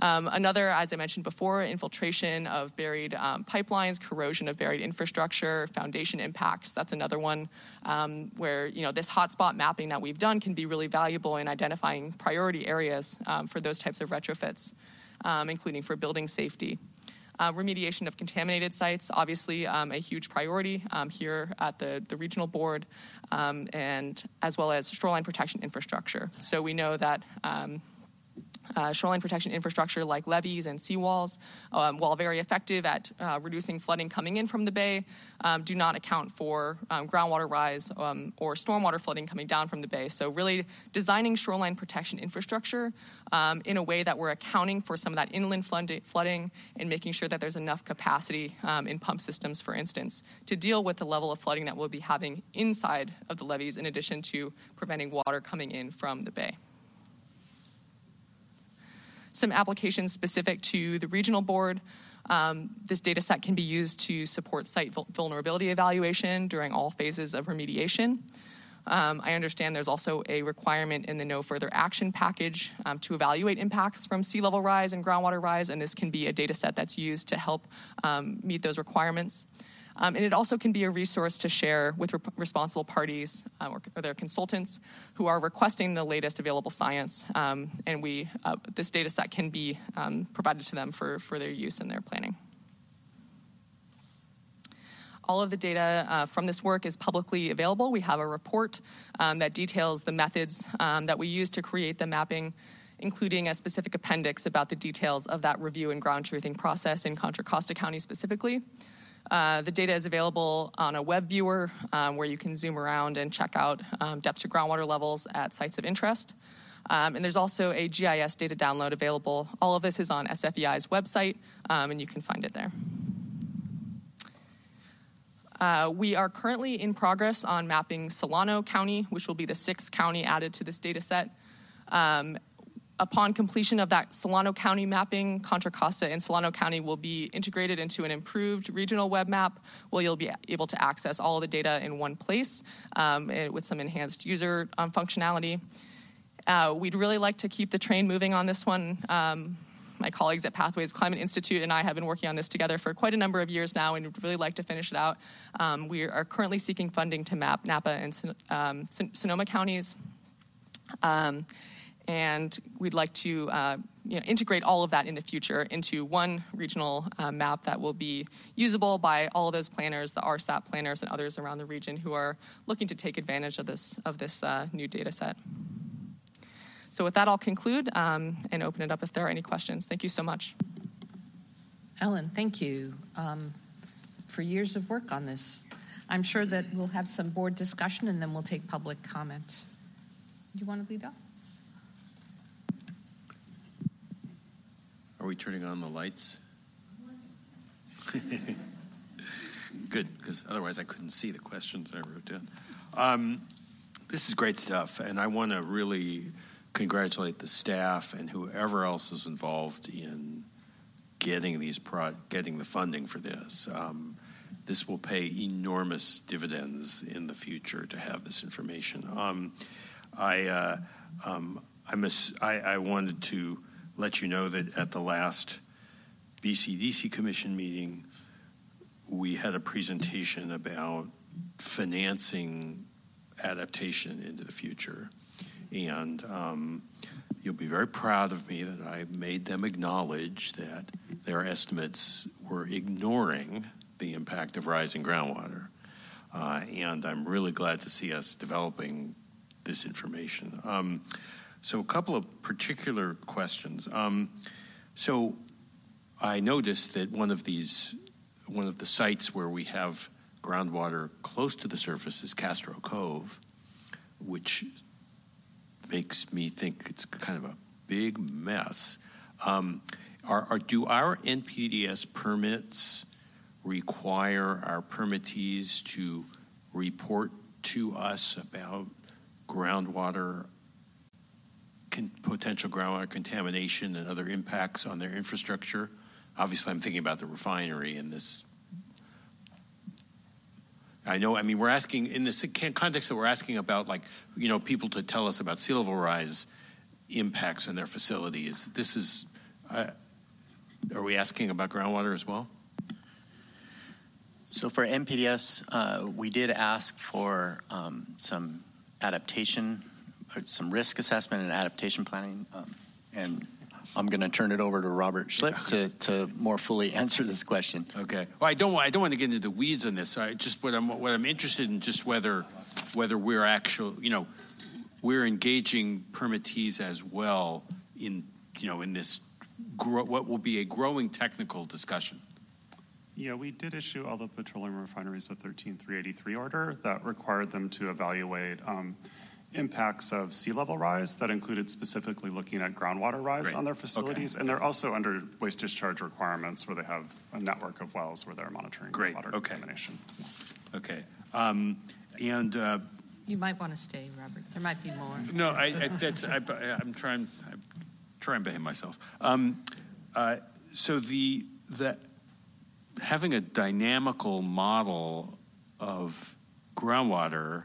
Another, as I mentioned before, infiltration of buried pipelines, corrosion of buried infrastructure, foundation impacts. That's another one where this hotspot mapping that we've done can be really valuable in identifying priority areas for those types of retrofits, including for building safety. Remediation of contaminated sites, obviously a huge priority here at the regional board, and as well as shoreline protection infrastructure. So we know that shoreline protection infrastructure like levees and seawalls, while very effective at reducing flooding coming in from the bay, do not account for groundwater rise or stormwater flooding coming down from the bay. So really designing shoreline protection infrastructure in a way that we're accounting for some of that inland flooding and making sure that there's enough capacity in pump systems, for instance, to deal with the level of flooding that we'll be having inside of the levees in addition to preventing water coming in from the bay. Some applications specific to the regional board. This data set can be used to support site vulnerability evaluation during all phases of remediation. I understand there's also a requirement in the No Further Action package to evaluate impacts from sea level rise and groundwater rise, and this can be a data set that's used to help meet those requirements. And it also can be a resource to share with responsible parties or their consultants who are requesting the latest available science. And this data set can be provided to them for their use in their planning. All of the data from this work is publicly available. We have a report that details the methods that we use to create the mapping, including a specific appendix about the details of that review and ground truthing process in Contra Costa County specifically. The data is available on a web viewer where you can zoom around and check out depth to groundwater levels at sites of interest. And there's also a GIS data download available. All of this is on SFEI's website, and you can find it there. We are currently in progress on mapping Solano County, which will be the 6th county added to this data set. Upon completion of that Solano County mapping, Contra Costa and Solano County will be integrated into an improved regional web map where you'll be able to access all of the data in one place with some enhanced user functionality. We'd really like to keep the train moving on this one. My colleagues at Pathways Climate Institute and I have been working on this together for quite a number of years now, and we'd really like to finish it out. We are currently seeking funding to map Napa and Sonoma counties. And we'd like to integrate all of that in the future into one regional map that will be usable by all of those planners, the RSAP planners, and others around the region who are looking to take advantage of this new data set. So with that, I'll conclude and open it up if there are any questions. Thank you so much. Ellen, thank you for years of work on this. I'm sure that we'll have some board discussion and then we'll take public comment. Do you want to lead off? Are we turning on the lights? Good, because otherwise I couldn't see the questions I wrote down. This is great stuff, and I want to really congratulate the staff and whoever else is involved in getting getting the funding for this. This will pay enormous dividends in the future to have this information. I wanted to let you know that at the last BCDC Commission meeting, we had a presentation about financing adaptation into the future. And you'll be very proud of me that I made them acknowledge that their estimates were ignoring the impact of rising groundwater. And I'm really glad to see us developing this information. So a couple of particular questions. So I noticed that one of the sites where we have groundwater close to the surface is Castro Cove, which makes me think it's kind of a big mess. Do our NPDES permits require our permittees to report to us about potential groundwater contamination and other impacts on their infrastructure? Obviously, I'm thinking about the refinery in this. We're asking, in this context that we're asking about, people to tell us about sea level rise impacts on their facilities. This is, Are we asking about groundwater as well? So for NPDES, we did ask for some adaptation, or some risk assessment and adaptation planning, and I'm going to turn it over to Robert Schlipp to more fully answer this question. Okay. Well, I don't want to get into the weeds on this. I just what I'm interested in just whether we're actually, we're engaging permittees as well in this what will be a growing technical discussion. Yeah, we did issue all the petroleum refineries a 13383 order that required them to evaluate impacts of sea level rise that included specifically looking at groundwater rise on their facilities. Okay. And they're also under waste discharge requirements where they have a network of wells where they're monitoring groundwater contamination. Okay. You might want to stay, Robert. There might be more. No, I'm trying to behave myself. So the having a dynamical model of groundwater,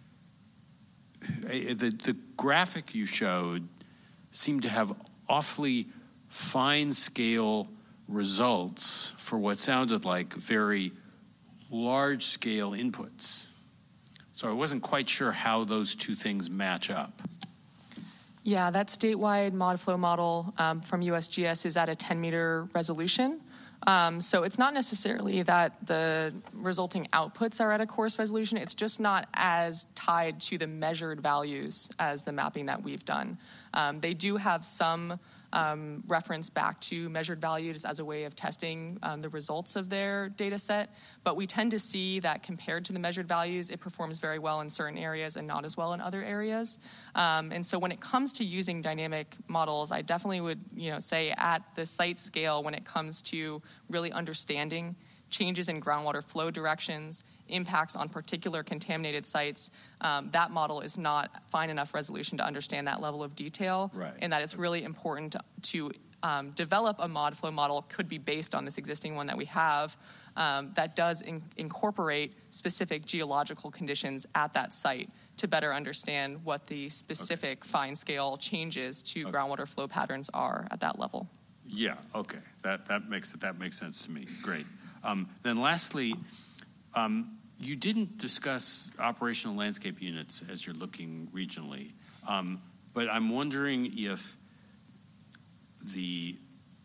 the graphic you showed seemed to have awfully fine scale results for what sounded like very large scale inputs. So I wasn't quite sure how those two things match up. Yeah, that statewide mod flow model from USGS is at a 10-meter resolution. So it's not necessarily that the resulting outputs are at a coarse resolution. It's just not as tied to the measured values as the mapping that we've done. They do have some reference back to measured values as a way of testing the results of their data set, but we tend to see that compared to the measured values, it performs very well in certain areas and not as well in other areas. And so when it comes to using dynamic models, I definitely would say at the site scale, when it comes to really understanding changes in groundwater flow directions, impacts on particular contaminated sites, that model is not fine enough resolution to understand that level of detail, and that it's really important to develop a mod flow model, could be based on this existing one that we have, that does incorporate specific geological conditions at that site to better understand what the specific fine scale changes to groundwater flow patterns are at that level. Yeah, okay. That makes sense to me. Great. Then lastly, you didn't discuss operational landscape units as you're looking regionally, but I'm wondering if the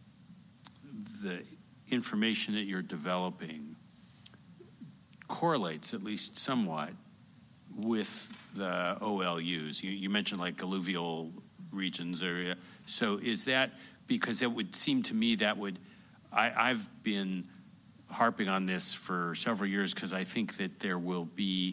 information that you're developing correlates at least somewhat with the OLUs. You mentioned like alluvial regions area. So is that because it would seem to me that would I've been harping on this for several years because I think that there will be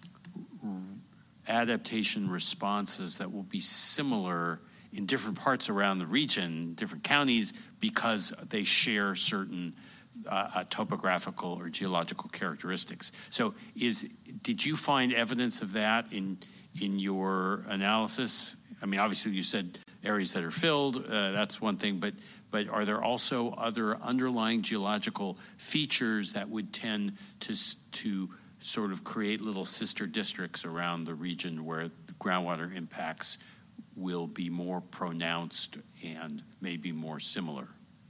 adaptation responses that will be similar in different parts around the region, different counties, because they share certain topographical or geological characteristics. So did you find evidence of that in your analysis? I mean, obviously you said areas that are filled, that's one thing, but are there also other underlying geological features that would tend to sort of create little sister districts around the region where the groundwater impacts will be more pronounced and maybe more similar?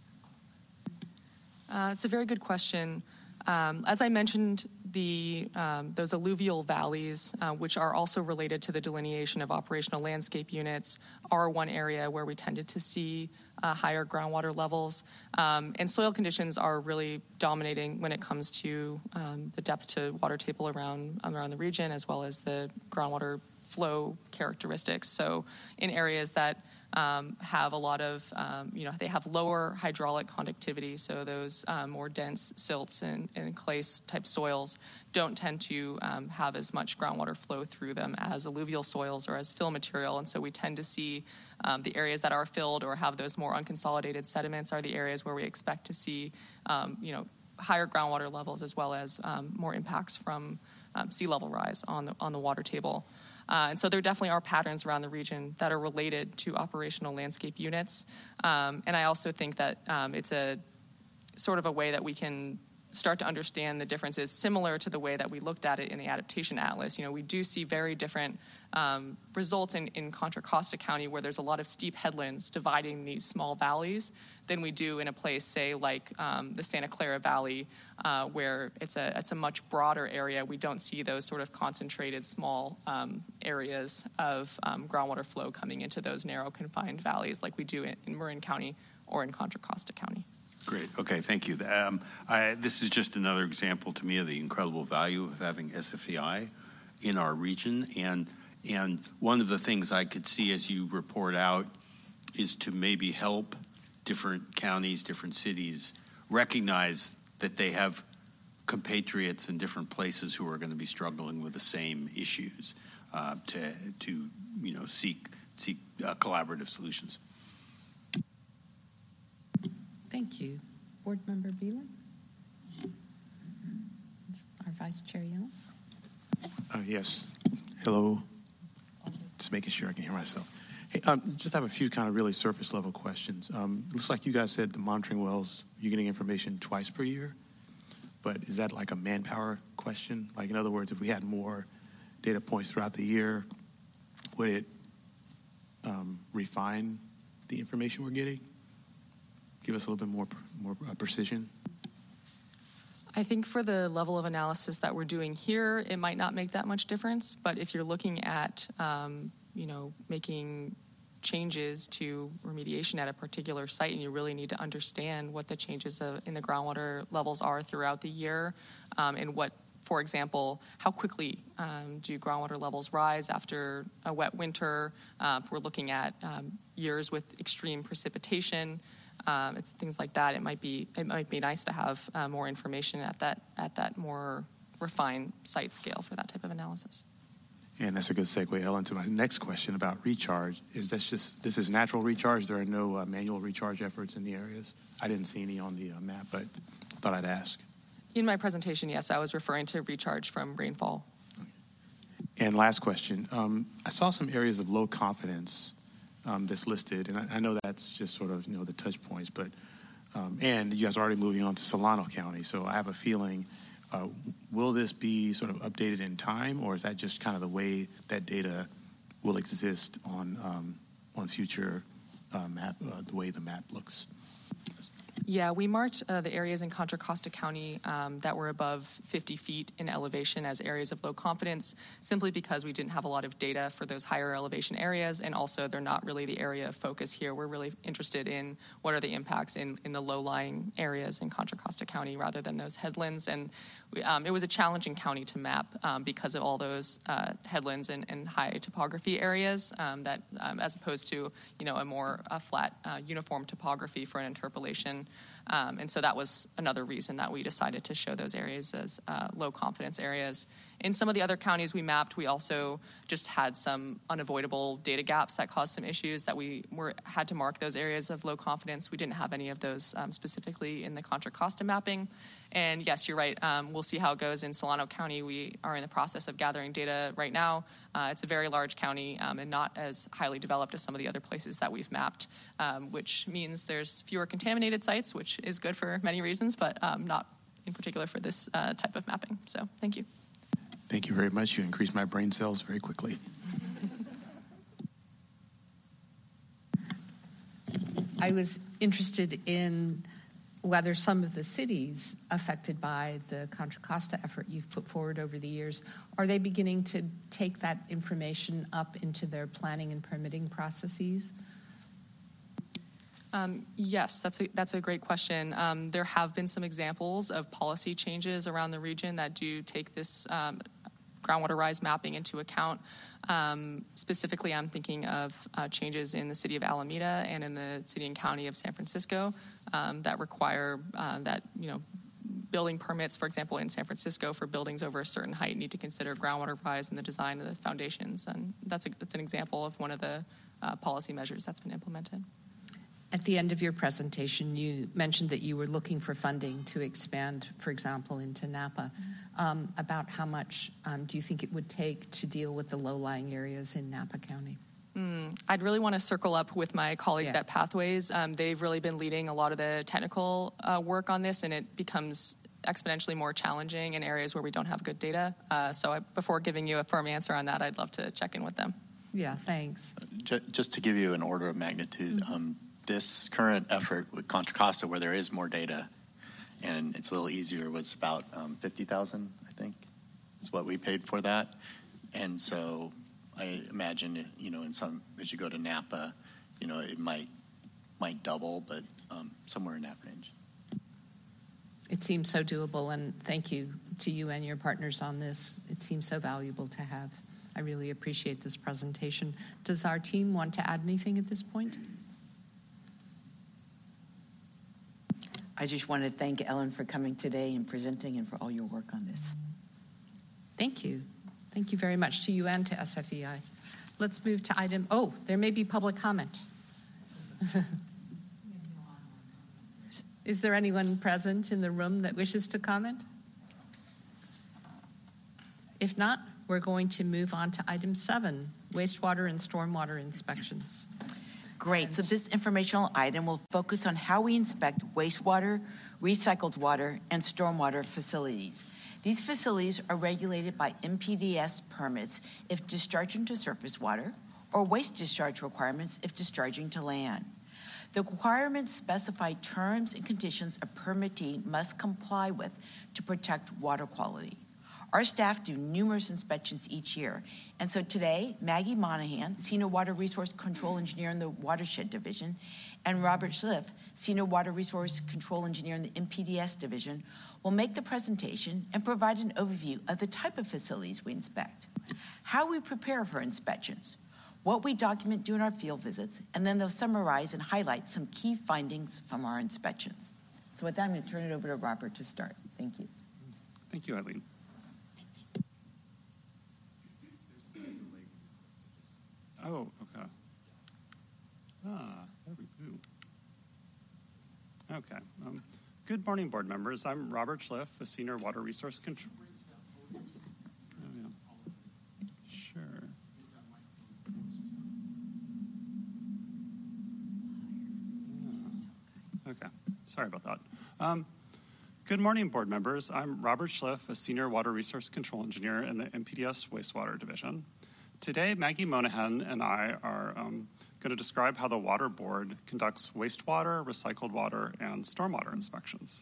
It's a very good question. As I mentioned, those alluvial valleys, which are also related to the delineation of operational landscape units, are one area where we tended to see higher groundwater levels. And soil conditions are really dominating when it comes to the depth to water table around the region, as well as the groundwater flow characteristics. So in areas that have a lot of, they have lower hydraulic conductivity, so those more dense silts and clay type soils don't tend to have as much groundwater flow through them as alluvial soils or as fill material. And so we tend to see the areas that are filled or have those more unconsolidated sediments are the areas where we expect to see, higher groundwater levels, as well as more impacts from sea level rise on the water table. And so there definitely are patterns around the region that are related to operational landscape units. And I also think that it's a sort of a way that we can start to understand the differences, similar to the way that we looked at it in the Adaptation Atlas. We do see very different results in Contra Costa County, where there's a lot of steep headlands dividing these small valleys, than we do in a place, say, like the Santa Clara Valley, where it's a much broader area. We don't see those sort of concentrated small areas of groundwater flow coming into those narrow confined valleys like we do in Marin County or in Contra Costa County. Great. Okay, thank you. This is just another example to me of the incredible value of having SFEI in our region. And one of the things I could see as you report out is to maybe help different counties, different cities recognize that they have compatriots in different places who are going to be struggling with the same issues, to seek collaborative solutions. Thank you. Board Member Beelan? Our Vice Chair Young? Yes. Hello. Just making sure I can hear myself. Hey, just have a few kind of really surface level questions. Looks like you guys said the monitoring wells, you're getting information twice per year, but is that like a manpower question? Like, in other words, if we had more data points throughout the year, would it refine the information we're getting? Give us a little bit more precision? I think for the level of analysis that we're doing here, it might not make that much difference. But if you're looking at, making changes to remediation at a particular site, and you really need to understand what the changes in the groundwater levels are throughout the year, and what, for example, how quickly do groundwater levels rise after a wet winter? If we're looking at years with extreme precipitation, it's things like that. It might be nice to have more information at that more refined site scale for that type of analysis. And that's a good segue, Ellen, to my next question about recharge. This is natural recharge? There are no manual recharge efforts in the areas? I didn't see any on the map, but thought I'd ask. In my presentation, yes, I was referring to recharge from rainfall. And last question. I saw some areas of low confidence that's listed, and I know that's just sort of the touch points, but and you guys are already moving on to Solano County, so I have a feeling, will this be sort of updated in time, or is that just kind of the way that data will exist on future map, the way the map looks? Yeah, we marked the areas in Contra Costa County that were above 50 feet in elevation as areas of low confidence, simply because we didn't have a lot of data for those higher elevation areas, and also they're not really the area of focus here. We're really interested in what are the impacts in the low-lying areas in Contra Costa County rather than those headlands. And it was a challenging county to map because of all those headlands and high topography areas that, as opposed to a more flat, uniform topography for an interpolation. And so that was another reason that we decided to show those areas as low confidence areas. In some of the other counties we mapped, we also just had some unavoidable data gaps that caused some issues that we had to mark those areas of low confidence. We didn't have any of those specifically in the Contra Costa mapping. And yes, you're right. We'll see how it goes in Solano County. We are in the process of gathering data right now. It's a very large county and not as highly developed as some of the other places that we've mapped, which means there's fewer contaminated sites, which is good for many reasons, but not in particular for this type of mapping. So thank you. Thank you very much. You increased my brain cells very quickly. I was interested in whether some of the cities affected by the Contra Costa effort you've put forward over the years, are they beginning to take that information up into their planning and permitting processes? Yes, that's a great question. There have been some examples of policy changes around the region that do take this groundwater rise mapping into account. Specifically, I'm thinking of changes in the city of Alameda and in the city and county of San Francisco that require that, building permits, for example, in San Francisco for buildings over a certain height need to consider groundwater rise in the design of the foundations. And that's an example of one of the policy measures that's been implemented. At the end of your presentation, you mentioned that you were looking for funding to expand, for example, into Napa. About how much do you think it would take to deal with the low-lying areas in Napa County? I'd really want to circle up with my colleagues at Pathways. They've really been leading a lot of the technical work on this, and it becomes exponentially more challenging in areas where we don't have good data. Before giving you a firm answer on that, I'd love to check in with them. Yeah, thanks. Just to give you an order of magnitude, this current effort with Contra Costa, where there is more data and it's a little easier, was about $50,000, I think, is what we paid for that. And so I imagine, in some, as you go to Napa, it might double, but somewhere in that range. It seems so doable, and thank you to you and your partners on this. It seems so valuable to have. I really appreciate this presentation. Does our team want to add anything at this point? I just want to thank Ellen for coming today and presenting and for all your work on this. Thank you. Thank you very much to you and to SFEI. Let's move to there may be public comment. Is there anyone present in the room that wishes to comment? If not, we're going to move on to item 7, wastewater and stormwater inspections. Great. So this informational item will focus on how we inspect wastewater, recycled water, and stormwater facilities. These facilities are regulated by MPDS permits if discharging to surface water, or waste discharge requirements if discharging to land. The requirements specify terms and conditions a permittee must comply with to protect water quality. Our staff do numerous inspections each year, and so today, Maggie Monahan, Senior Water Resource Control Engineer in the Watershed Division, and Robert Schliff, Senior Water Resource Control Engineer in the MPDS Division, will make the presentation and provide an overview of the type of facilities we inspect, how we prepare for inspections, what we document during our field visits, and then they'll summarize and highlight some key findings from our inspections. So with that, I'm going to turn it over to Robert to start. Thank you. Thank you, Eileen. Oh, okay. There we go. Okay. Good morning, board members. I'm Robert Schliff, a Senior Water Resource Control. Oh, yeah. Sure. Okay. Sorry about that. Good morning, board members. I'm Robert Schliff, a Senior Water Resource Control Engineer in the MPDS Wastewater Division. Today, Maggie Monahan and I are going to describe how the Water Board conducts wastewater, recycled water, and stormwater inspections.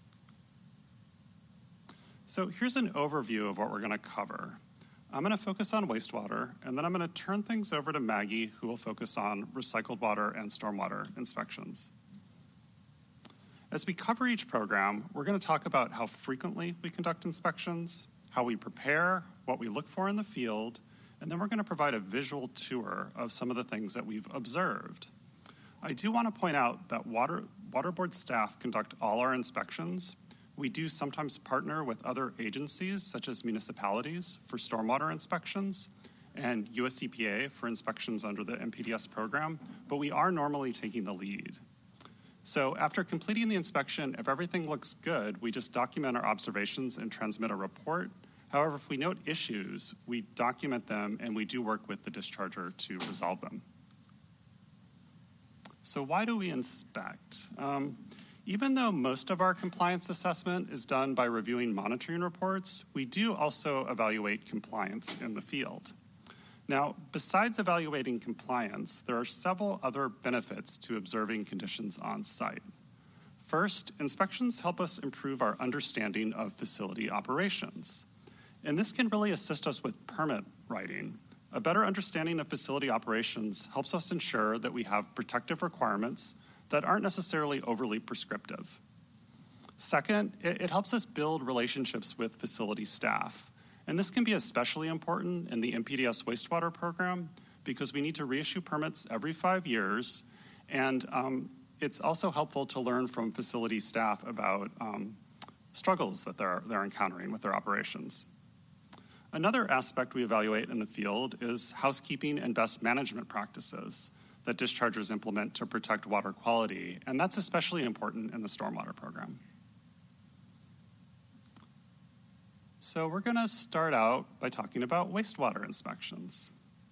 So here's an overview of what we're going to cover. I'm going to focus on wastewater, and then I'm going to turn things over to Maggie, who will focus on recycled water and stormwater inspections. As we cover each program, we're going to talk about how frequently we conduct inspections, how we prepare, what we look for in the field, and then we're going to provide a visual tour of some of the things that we've observed. I do want to point out that Water Board staff conduct all our inspections. We do sometimes partner with other agencies, such as municipalities, for stormwater inspections, and US EPA for inspections under the MPDS program, but we are normally taking the lead. So after completing the inspection, if everything looks good, we just document our observations and transmit a report. However, if we note issues, we document them and we do work with the discharger to resolve them. So why do we inspect? Even though most of our compliance assessment is done by reviewing monitoring reports, we do also evaluate compliance in the field. Now, besides evaluating compliance, there are several other benefits to observing conditions on site. First, inspections help us improve our understanding of facility operations. And this can really assist us with permit writing. A better understanding of facility operations helps us ensure that we have protective requirements that aren't necessarily overly prescriptive. Second, it helps us build relationships with facility staff. And this can be especially important in the MPDS wastewater program because we need to reissue permits every 5 years. And it's also helpful to learn from facility staff about struggles that they're encountering with their operations. Another aspect we evaluate in the field is housekeeping and best management practices that dischargers implement to protect water quality, and that's especially important in the stormwater program. So we're going to start out by talking about wastewater inspections.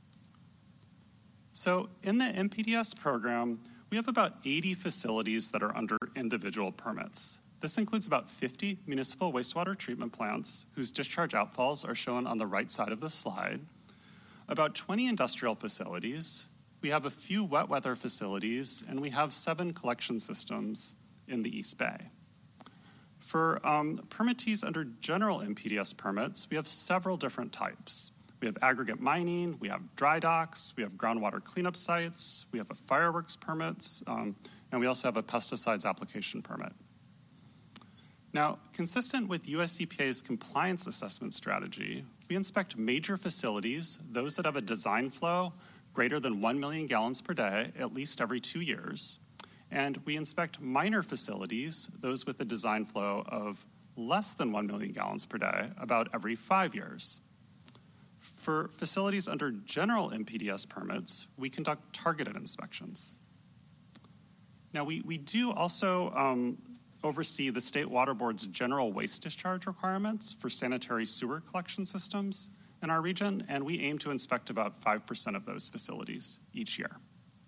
So in the MPDS program, we have about 80 facilities that are under individual permits. This includes about 50 municipal wastewater treatment plants whose discharge outfalls are shown on the right side of this slide, about 20 industrial facilities, we have a few wet weather facilities, and we have 7 collection systems in the East Bay. For permittees under general MPDS permits, we have several different types. We have aggregate mining, we have dry docks, we have groundwater cleanup sites, we have a fireworks permits, and we also have a pesticides application permit. Now, consistent with US EPA's compliance assessment strategy, we inspect major facilities, those that have a design flow greater than 1 million gallons per day, at least every 2 years. And we inspect minor facilities, those with a design flow of less than 1 million gallons per day, about every 5 years. For facilities under general MPDS permits, we conduct targeted inspections. Now, we do also oversee the State Water Board's general waste discharge requirements for sanitary sewer collection systems in our region, and we aim to inspect about 5% of those facilities each year.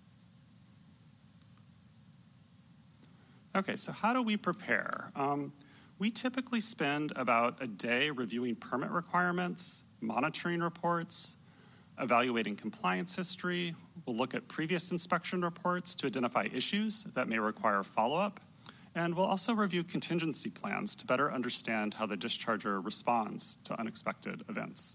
Okay, so how do we prepare? We typically spend about a day reviewing permit requirements, monitoring reports, evaluating compliance history. We'll look at previous inspection reports to identify issues that may require follow-up. And we'll also review contingency plans to better understand how the discharger responds to unexpected events.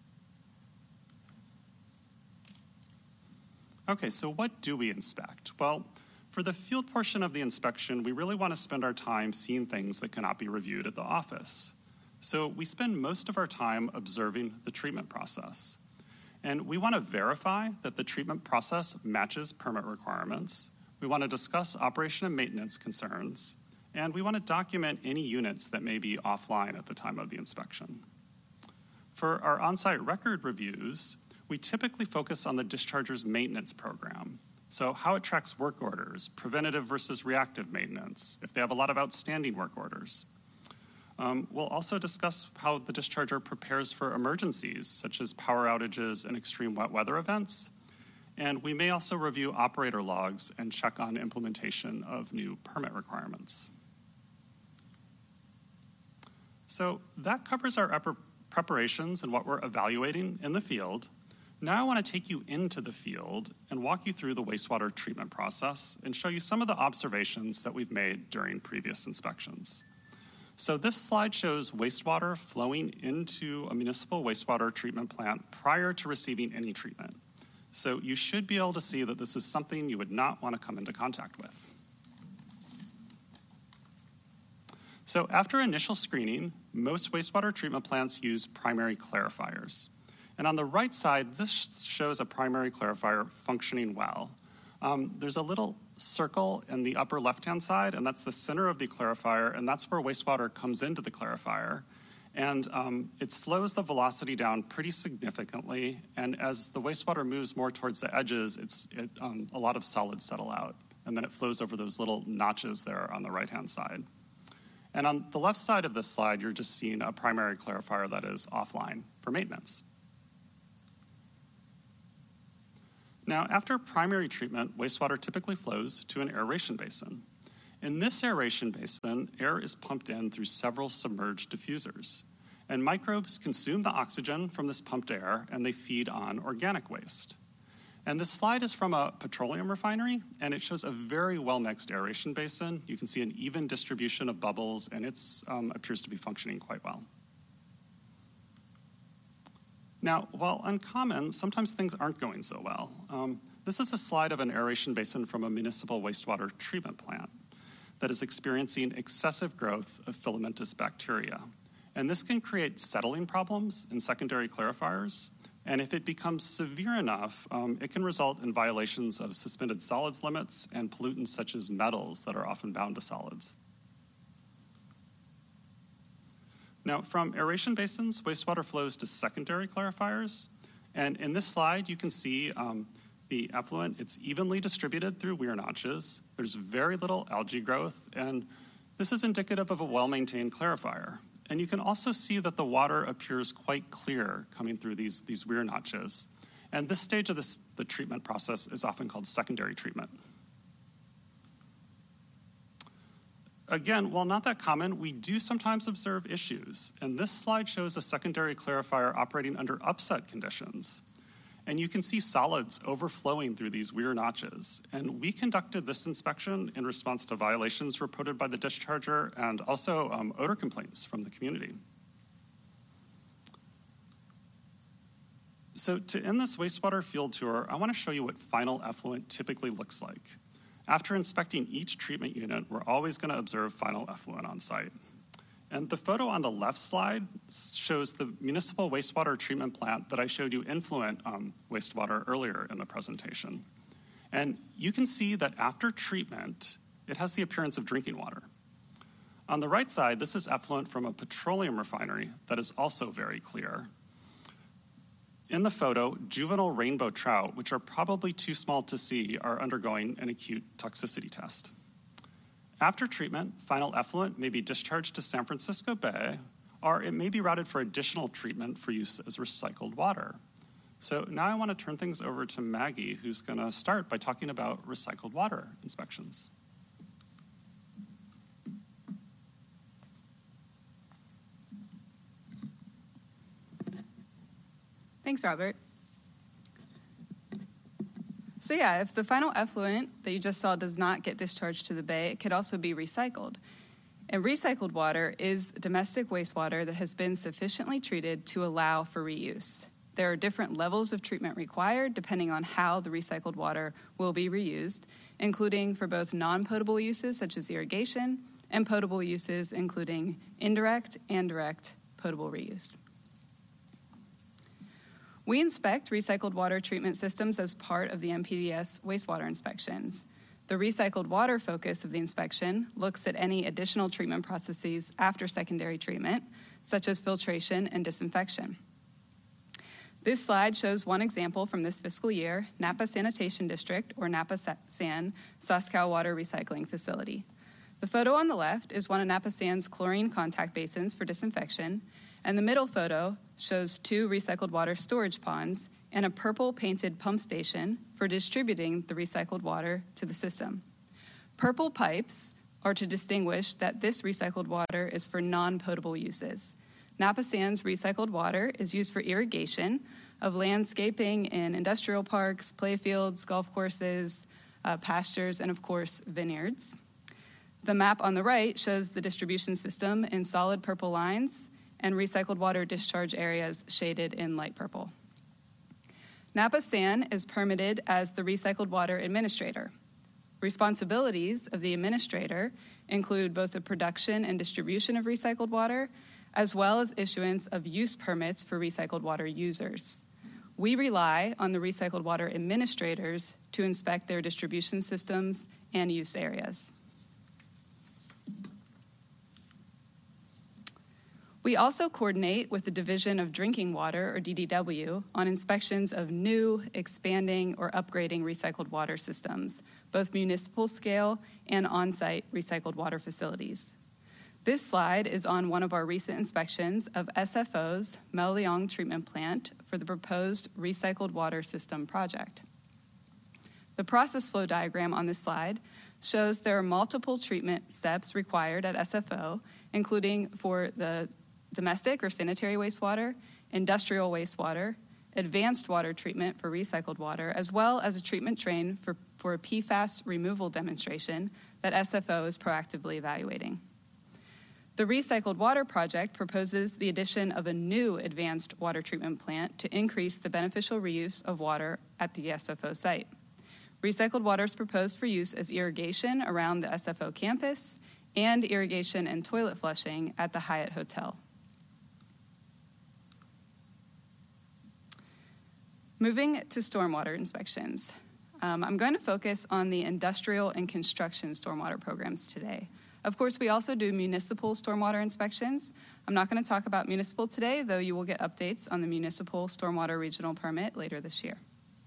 Okay, so what do we inspect? Well, for the field portion of the inspection, we really want to spend our time seeing things that cannot be reviewed at the office. So we spend most of our time observing the treatment process. And we want to verify that the treatment process matches permit requirements. We want to discuss operation and maintenance concerns. And we want to document any units that may be offline at the time of the inspection. For our on-site record reviews, we typically focus on the discharger's maintenance program. So how it tracks work orders, preventative versus reactive maintenance, if they have a lot of outstanding work orders. We'll also discuss how the discharger prepares for emergencies, such as power outages and extreme wet weather events. And we may also review operator logs and check on implementation of new permit requirements. So that covers our preparations and what we're evaluating in the field. Now I want to take you into the field and walk you through the wastewater treatment process and show you some of the observations that we've made during previous inspections. So this slide shows wastewater flowing into a municipal wastewater treatment plant prior to receiving any treatment. So you should be able to see that this is something you would not want to come into contact with. So after initial screening, most wastewater treatment plants use primary clarifiers. And on the right side, this shows a primary clarifier functioning well. There's a little circle in the upper left-hand side, and that's the center of the clarifier, and that's where wastewater comes into the clarifier. And it slows the velocity down pretty significantly, and as the wastewater moves more towards the edges, a lot of solids settle out, and then it flows over those little notches there on the right-hand side. And on the left side of this slide, you're just seeing a primary clarifier that is offline for maintenance. Now, after primary treatment, wastewater typically flows to an aeration basin. In this aeration basin, air is pumped in through several submerged diffusers. And microbes consume the oxygen from this pumped air, and they feed on organic waste. And this slide is from a petroleum refinery, and it shows a very well-mixed aeration basin. You can see an even distribution of bubbles, and it appears to be functioning quite well. Now, while uncommon, sometimes things aren't going so well. This is a slide of an aeration basin from a municipal wastewater treatment plant that is experiencing excessive growth of filamentous bacteria. And this can create settling problems in secondary clarifiers. And if it becomes severe enough, it can result in violations of suspended solids limits and pollutants such as metals that are often bound to solids. Now, from aeration basins, wastewater flows to secondary clarifiers. And in this slide, you can see the effluent. It's evenly distributed through weir notches. There's very little algae growth, and this is indicative of a well-maintained clarifier. And you can also see that the water appears quite clear coming through these weir notches. And this stage of the treatment process is often called secondary treatment. again, while not that common, we do sometimes observe issues. And this slide shows a secondary clarifier operating under upset conditions. And you can see solids overflowing through these weir notches. And we conducted this inspection in response to violations reported by the discharger and also odor complaints from the community. So to end this wastewater field tour, I want to show you what final effluent typically looks like. After inspecting each treatment unit, we're always going to observe final effluent on site. And the photo on the left slide shows the municipal wastewater treatment plant that I showed you influent wastewater earlier in the presentation. And you can see that after treatment, it has the appearance of drinking water. On the right side, this is effluent from a petroleum refinery that is also very clear. In the photo, juvenile rainbow trout, which are probably too small to see, are undergoing an acute toxicity test. After treatment, final effluent may be discharged to San Francisco Bay, or it may be routed for additional treatment for use as recycled water. So now I want to turn things over to Maggie, who's going to start by talking about recycled water inspections. Thanks, Robert. So yeah, if the final effluent that you just saw does not get discharged to the bay, it could also be recycled. And recycled water is domestic wastewater that has been sufficiently treated to allow for reuse. There are different levels of treatment required depending on how the recycled water will be reused, including for both non-potable uses such as irrigation and potable uses including indirect and direct potable reuse. We inspect recycled water treatment systems as part of the MPDS wastewater inspections. The recycled water focus of the inspection looks at any additional treatment processes after secondary treatment, such as filtration and disinfection. This slide shows one example from this fiscal year, Napa Sanitation District, or Napa San, Soscow Water Recycling Facility. The photo on the left is one of Napa San's chlorine contact basins for disinfection, and the middle photo shows 2 recycled water storage ponds and a purple painted pump station for distributing the recycled water to the system. Purple pipes are to distinguish that this recycled water is for non-potable uses. Napa Sands recycled water is used for irrigation of landscaping in industrial parks, playfields, golf courses, pastures, and of course, vineyards. The map on the right shows the distribution system in solid purple lines and recycled water discharge areas shaded in light purple. Napa San is permitted as the recycled water administrator. Responsibilities of the administrator include both the production and distribution of recycled water, as well as issuance of use permits for recycled water users. We rely on the recycled water administrators to inspect their distribution systems and use areas. We also coordinate with the Division of Drinking Water, or DDW, on inspections of new, expanding, or upgrading recycled water systems, both municipal scale and on-site recycled water facilities. This slide is on one of our recent inspections of SFO's Mel Leong treatment plant for the proposed recycled water system project. The process flow diagram on this slide shows there are multiple treatment steps required at SFO, including for the domestic or sanitary wastewater, industrial wastewater, advanced water treatment for recycled water, as well as a treatment train for a PFAS removal demonstration that SFO is proactively evaluating. The Recycled Water Project proposes the addition of a new advanced water treatment plant to increase the beneficial reuse of water at the SFO site. Recycled water is proposed for use as irrigation around the SFO campus and irrigation and toilet flushing at the Hyatt Hotel. Moving to stormwater inspections. I'm going to focus on the industrial and construction stormwater programs today. Of course, we also do municipal stormwater inspections. I'm not going to talk about municipal today, though you will get updates on the municipal stormwater regional permit later this year.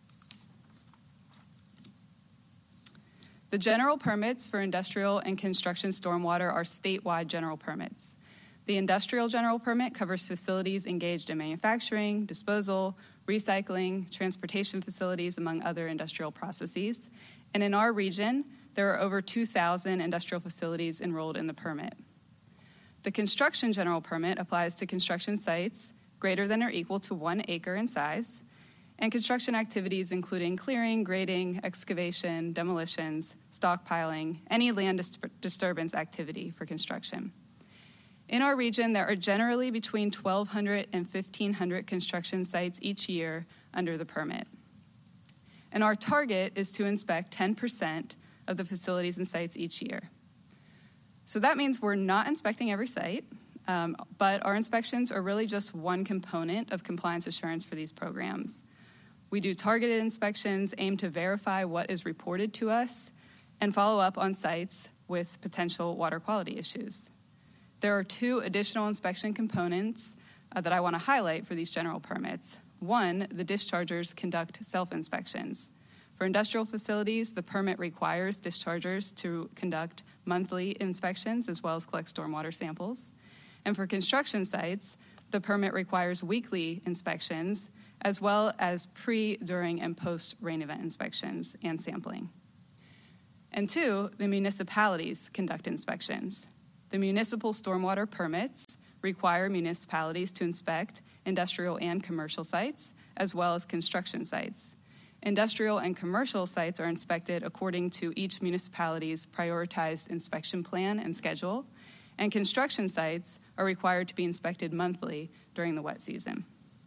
The general permits for industrial and construction stormwater are statewide general permits. The industrial general permit covers facilities engaged in manufacturing, disposal, recycling, transportation facilities, among other industrial processes. And in our region, there are over 2,000 industrial facilities enrolled in the permit. The construction general permit applies to construction sites greater than or equal to 1 acre in size, and construction activities including clearing, grading, excavation, demolitions, stockpiling, any land disturbance activity for construction. In our region, there are generally between 1,200 and 1,500 construction sites each year under the permit. And our target is to inspect 10% of the facilities and sites each year. So that means we're not inspecting every site, but our inspections are really just one component of compliance assurance for these programs. We do targeted inspections aimed to verify what is reported to us and follow up on sites with potential water quality issues. There are 2 additional inspection components that I want to highlight for these general permits. One, the dischargers conduct self-inspections. For industrial facilities, the permit requires dischargers to conduct monthly inspections as well as collect stormwater samples. And for construction sites, the permit requires weekly inspections as well as pre, during, and post-rain event inspections and sampling. And 2, the municipalities conduct inspections. The municipal stormwater permits require municipalities to inspect industrial and commercial sites as well as construction sites. Industrial and commercial sites are inspected according to each municipality's prioritized inspection plan and schedule, and construction sites are required to be inspected monthly during the wet season.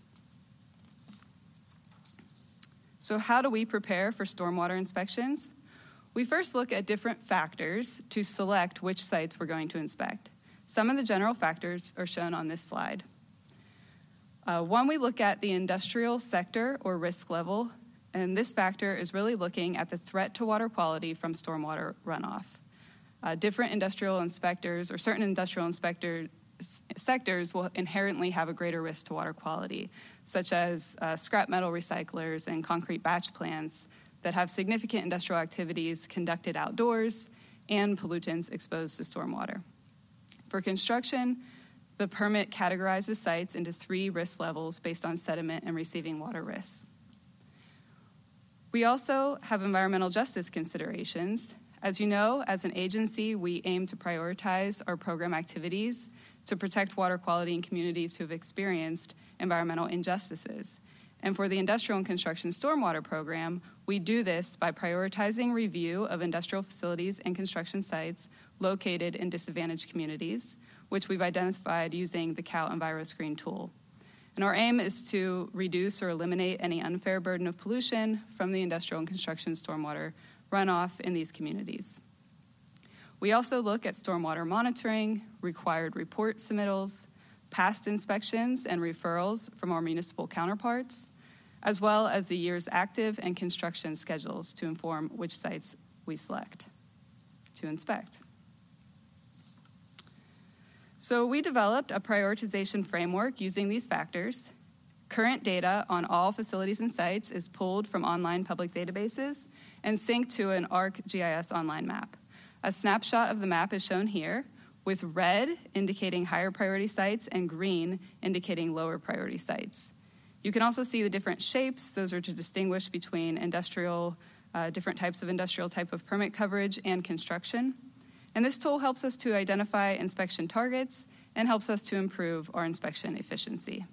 So how do we prepare for stormwater inspections? We first look at different factors to select which sites we're going to inspect. Some of the general factors are shown on this slide. One, we look at the industrial sector or risk level, and this factor is really looking at the threat to water quality from stormwater runoff. Different industrial inspectors or certain industrial sectors will inherently have a greater risk to water quality, such as scrap metal recyclers and concrete batch plants that have significant industrial activities conducted outdoors and pollutants exposed to stormwater. For construction, the permit categorizes sites into 3 risk levels based on sediment and receiving water risks. We also have environmental justice considerations. As you know, as an agency, we aim to prioritize our program activities to protect water quality in communities who have experienced environmental injustices. And for the industrial and construction stormwater program, we do this by prioritizing review of industrial facilities and construction sites located in disadvantaged communities, which we've identified using the Cal EnviroScreen tool. And our aim is to reduce or eliminate any unfair burden of pollution from the industrial and construction stormwater runoff in these communities. We also look at stormwater monitoring, required report submittals, past inspections and referrals from our municipal counterparts, as well as the year's active and construction schedules to inform which sites we select to inspect. So we developed a prioritization framework using these factors. Current data on all facilities and sites is pulled from online public databases and synced to an ArcGIS online map. A snapshot of the map is shown here, with red indicating higher priority sites and green indicating lower priority sites. You can also see the different shapes. Those are to distinguish between different types of industrial type of permit coverage and construction. And this tool helps us to identify inspection targets and helps us to improve our inspection efficiency.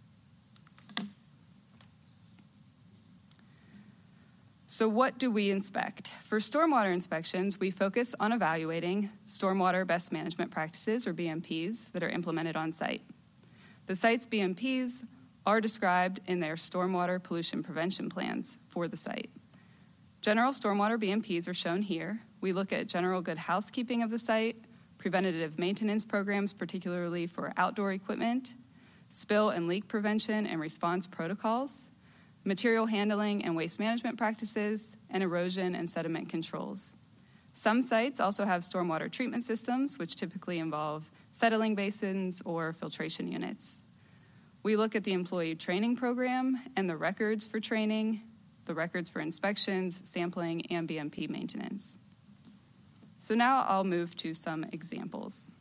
So what do we inspect? For stormwater inspections, we focus on evaluating stormwater best management practices, or BMPs, that are implemented on site. The site's BMPs are described in their stormwater pollution prevention plans for the site. General stormwater BMPs are shown here. We look at general good housekeeping of the site, preventative maintenance programs, particularly for outdoor equipment, spill and leak prevention and response protocols, material handling and waste management practices, and erosion and sediment controls. Some sites also have stormwater treatment systems, which typically involve settling basins or filtration units. We look at the employee training program and the records for training, the records for inspections, sampling, and BMP maintenance. So now I'll move to some examples.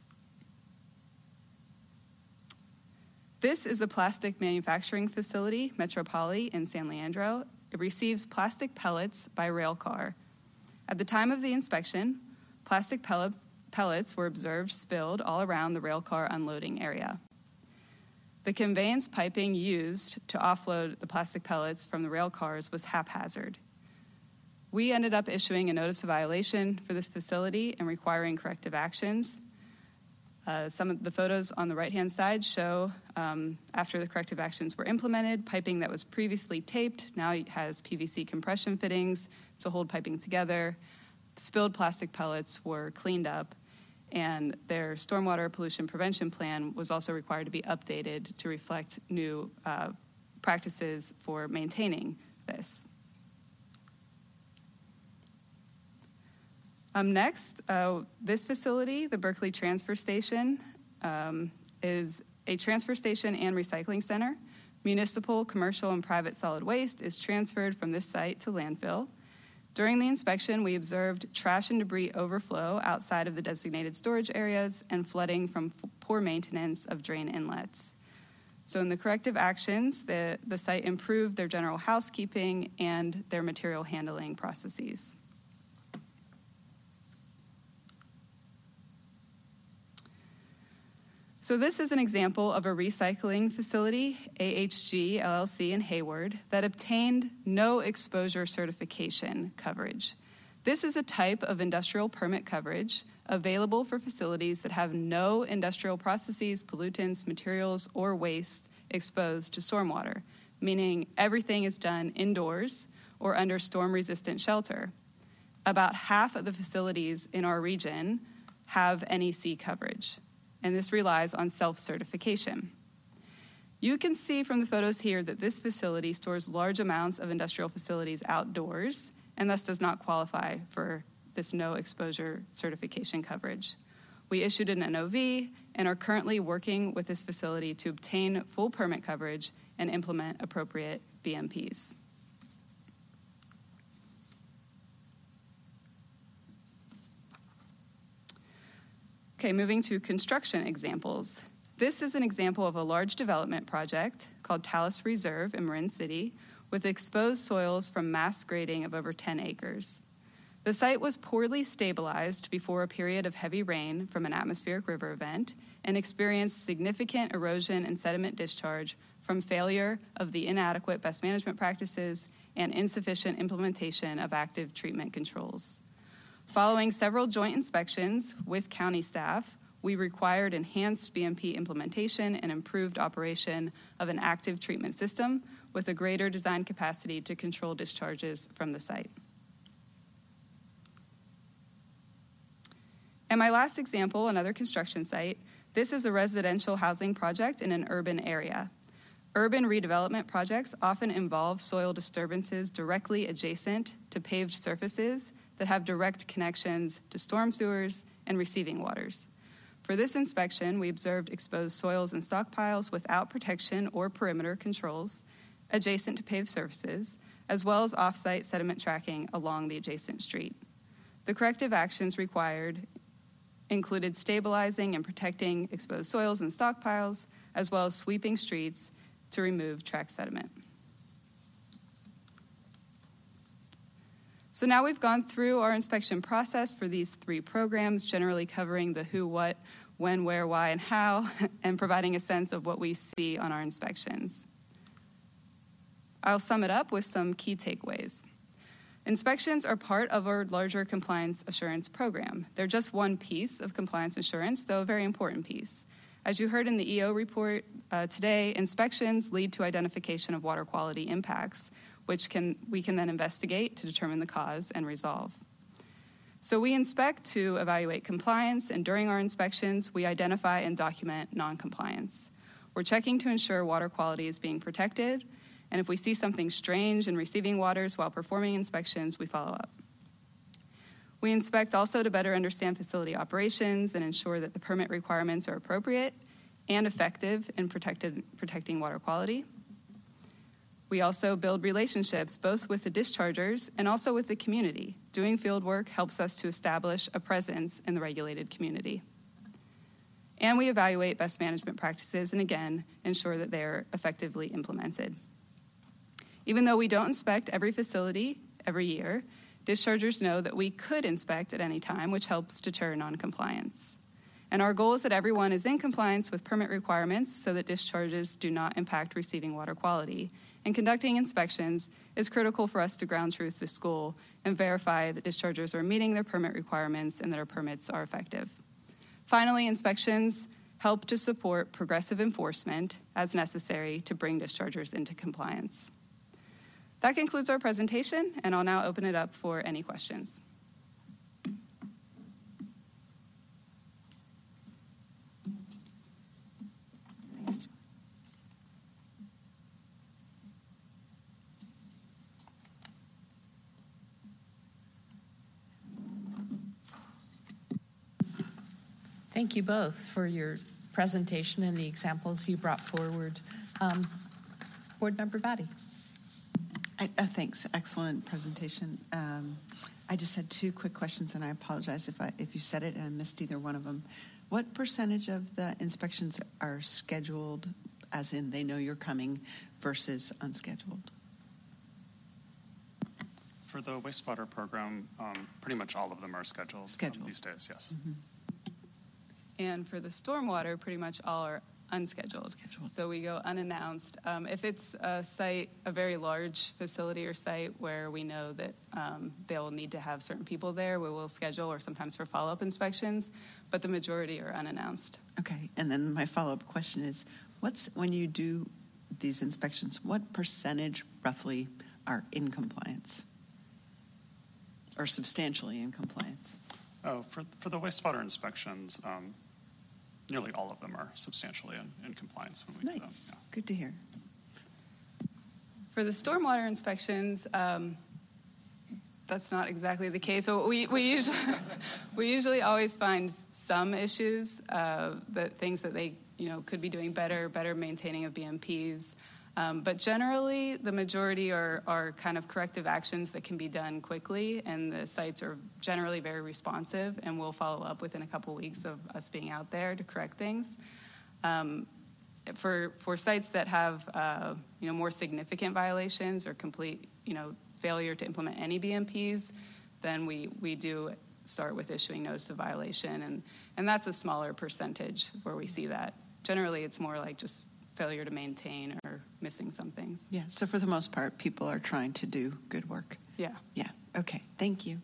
This is a plastic manufacturing facility, Metropoly in San Leandro. It receives plastic pellets by rail car. At the time of the inspection, plastic pellets were observed spilled all around the railcar unloading area. The conveyance piping used to offload the plastic pellets from the rail cars was haphazard. We ended up issuing a notice of violation for this facility and requiring corrective actions. Some of the photos on the right-hand side show after the corrective actions were implemented, piping that was previously taped now has PVC compression fittings to hold piping together. Spilled plastic pellets were cleaned up, and their stormwater pollution prevention plan was also required to be updated to reflect new practices for maintaining this. Next, this facility, the Berkeley Transfer Station, is a transfer station and recycling center. Municipal, commercial, and private solid waste is transferred from this site to landfill. During the inspection, we observed trash and debris overflow outside of the designated storage areas and flooding from poor maintenance of drain inlets. So in the corrective actions, the site improved their general housekeeping and their material handling processes. So this is an example of a recycling facility, AHG LLC in Hayward, that obtained no exposure certification coverage. This is a type of industrial permit coverage available for facilities that have no industrial processes, pollutants, materials, or waste exposed to stormwater, meaning everything is done indoors or under storm-resistant shelter. About half of the facilities in our region have NEC coverage, and this relies on self-certification. You can see from the photos here that this facility stores large amounts of industrial facilities outdoors and thus does not qualify for this no exposure certification coverage. We issued an NOV and are currently working with this facility to obtain full permit coverage and implement appropriate BMPs. Okay, moving to construction examples. This is an example of a large development project called Talus Reserve in Marin City with exposed soils from mass grading of over 10 acres. The site was poorly stabilized before a period of heavy rain from an atmospheric river event and experienced significant erosion and sediment discharge from failure of the inadequate best management practices and insufficient implementation of active treatment controls. Following several joint inspections with county staff, we required enhanced BMP implementation and improved operation of an active treatment system with a greater design capacity to control discharges from the site. And my last example, another construction site, this is a residential housing project in an urban area. Urban redevelopment projects often involve soil disturbances directly adjacent to paved surfaces that have direct connections to storm sewers and receiving waters. For this inspection, we observed exposed soils and stockpiles without protection or perimeter controls adjacent to paved surfaces, as well as off-site sediment tracking along the adjacent street. The corrective actions required included stabilizing and protecting exposed soils and stockpiles, as well as sweeping streets to remove track sediment. So now we've gone through our inspection process for these three programs, generally covering the who, what, when, where, why, and how, and providing a sense of what we see on our inspections. I'll sum it up with some key takeaways. Inspections are part of our larger compliance assurance program. They're just one piece of compliance assurance, though a very important piece. As you heard in the EO report today, inspections lead to identification of water quality impacts, which we can then investigate to determine the cause and resolve. So we inspect to evaluate compliance, and during our inspections, we identify and document noncompliance. We're checking to ensure water quality is being protected, and if we see something strange in receiving waters while performing inspections, we follow up. We inspect also to better understand facility operations and ensure that the permit requirements are appropriate and effective in protecting water quality. We also build relationships both with the dischargers and also with the community. Doing field work helps us to establish a presence in the regulated community. And we evaluate best management practices and, again, ensure that they're effectively implemented. Even though we don't inspect every facility every year, Dischargers know that we could inspect at any time, which helps deter noncompliance. And our goal is that everyone is in compliance with permit requirements so that discharges do not impact receiving water quality. And conducting inspections is critical for us to ground truth the school and verify that dischargers are meeting their permit requirements and that our permits are effective. Finally, inspections help to support progressive enforcement as necessary to bring dischargers into compliance. That concludes our presentation, and I'll now open it up for any questions. Thank you both for your presentation and the examples you brought forward. Board Member Batty. Thanks. Excellent presentation. I just had two quick questions, and I apologize if you said it and I missed either one of them. What percentage of the inspections are scheduled, as in they know you're coming, versus unscheduled? For the wastewater program, pretty much all of them are scheduled. These days, yes. Mm-hmm. And for the stormwater, pretty much all are unscheduled. So we go unannounced. If it's a site, a very large facility or site where we know that they'll need to have certain people there, we will schedule, or sometimes for follow-up inspections, but the majority are unannounced. Okay, and then my follow-up question is, when you do these inspections, what percentage roughly are in compliance or substantially in compliance? Oh, for the wastewater inspections, nearly all of them are substantially in compliance when we do them. Nice. Good to hear. For the stormwater inspections, that's not exactly the case. So we usually always find some issues, things that they could be doing better maintaining of BMPs. But generally, the majority are kind of corrective actions that can be done quickly, and the sites are generally very responsive, and we'll follow up within a couple weeks of us being out there to correct things. For sites that have more significant violations or complete failure to implement any BMPs, then we do start with issuing notice of violation, and that's a smaller percentage where we see that. Generally, it's more like just failure to maintain or missing some things. Yeah, so for the most part, people are trying to do good work. Yeah. Yeah, okay, thank you.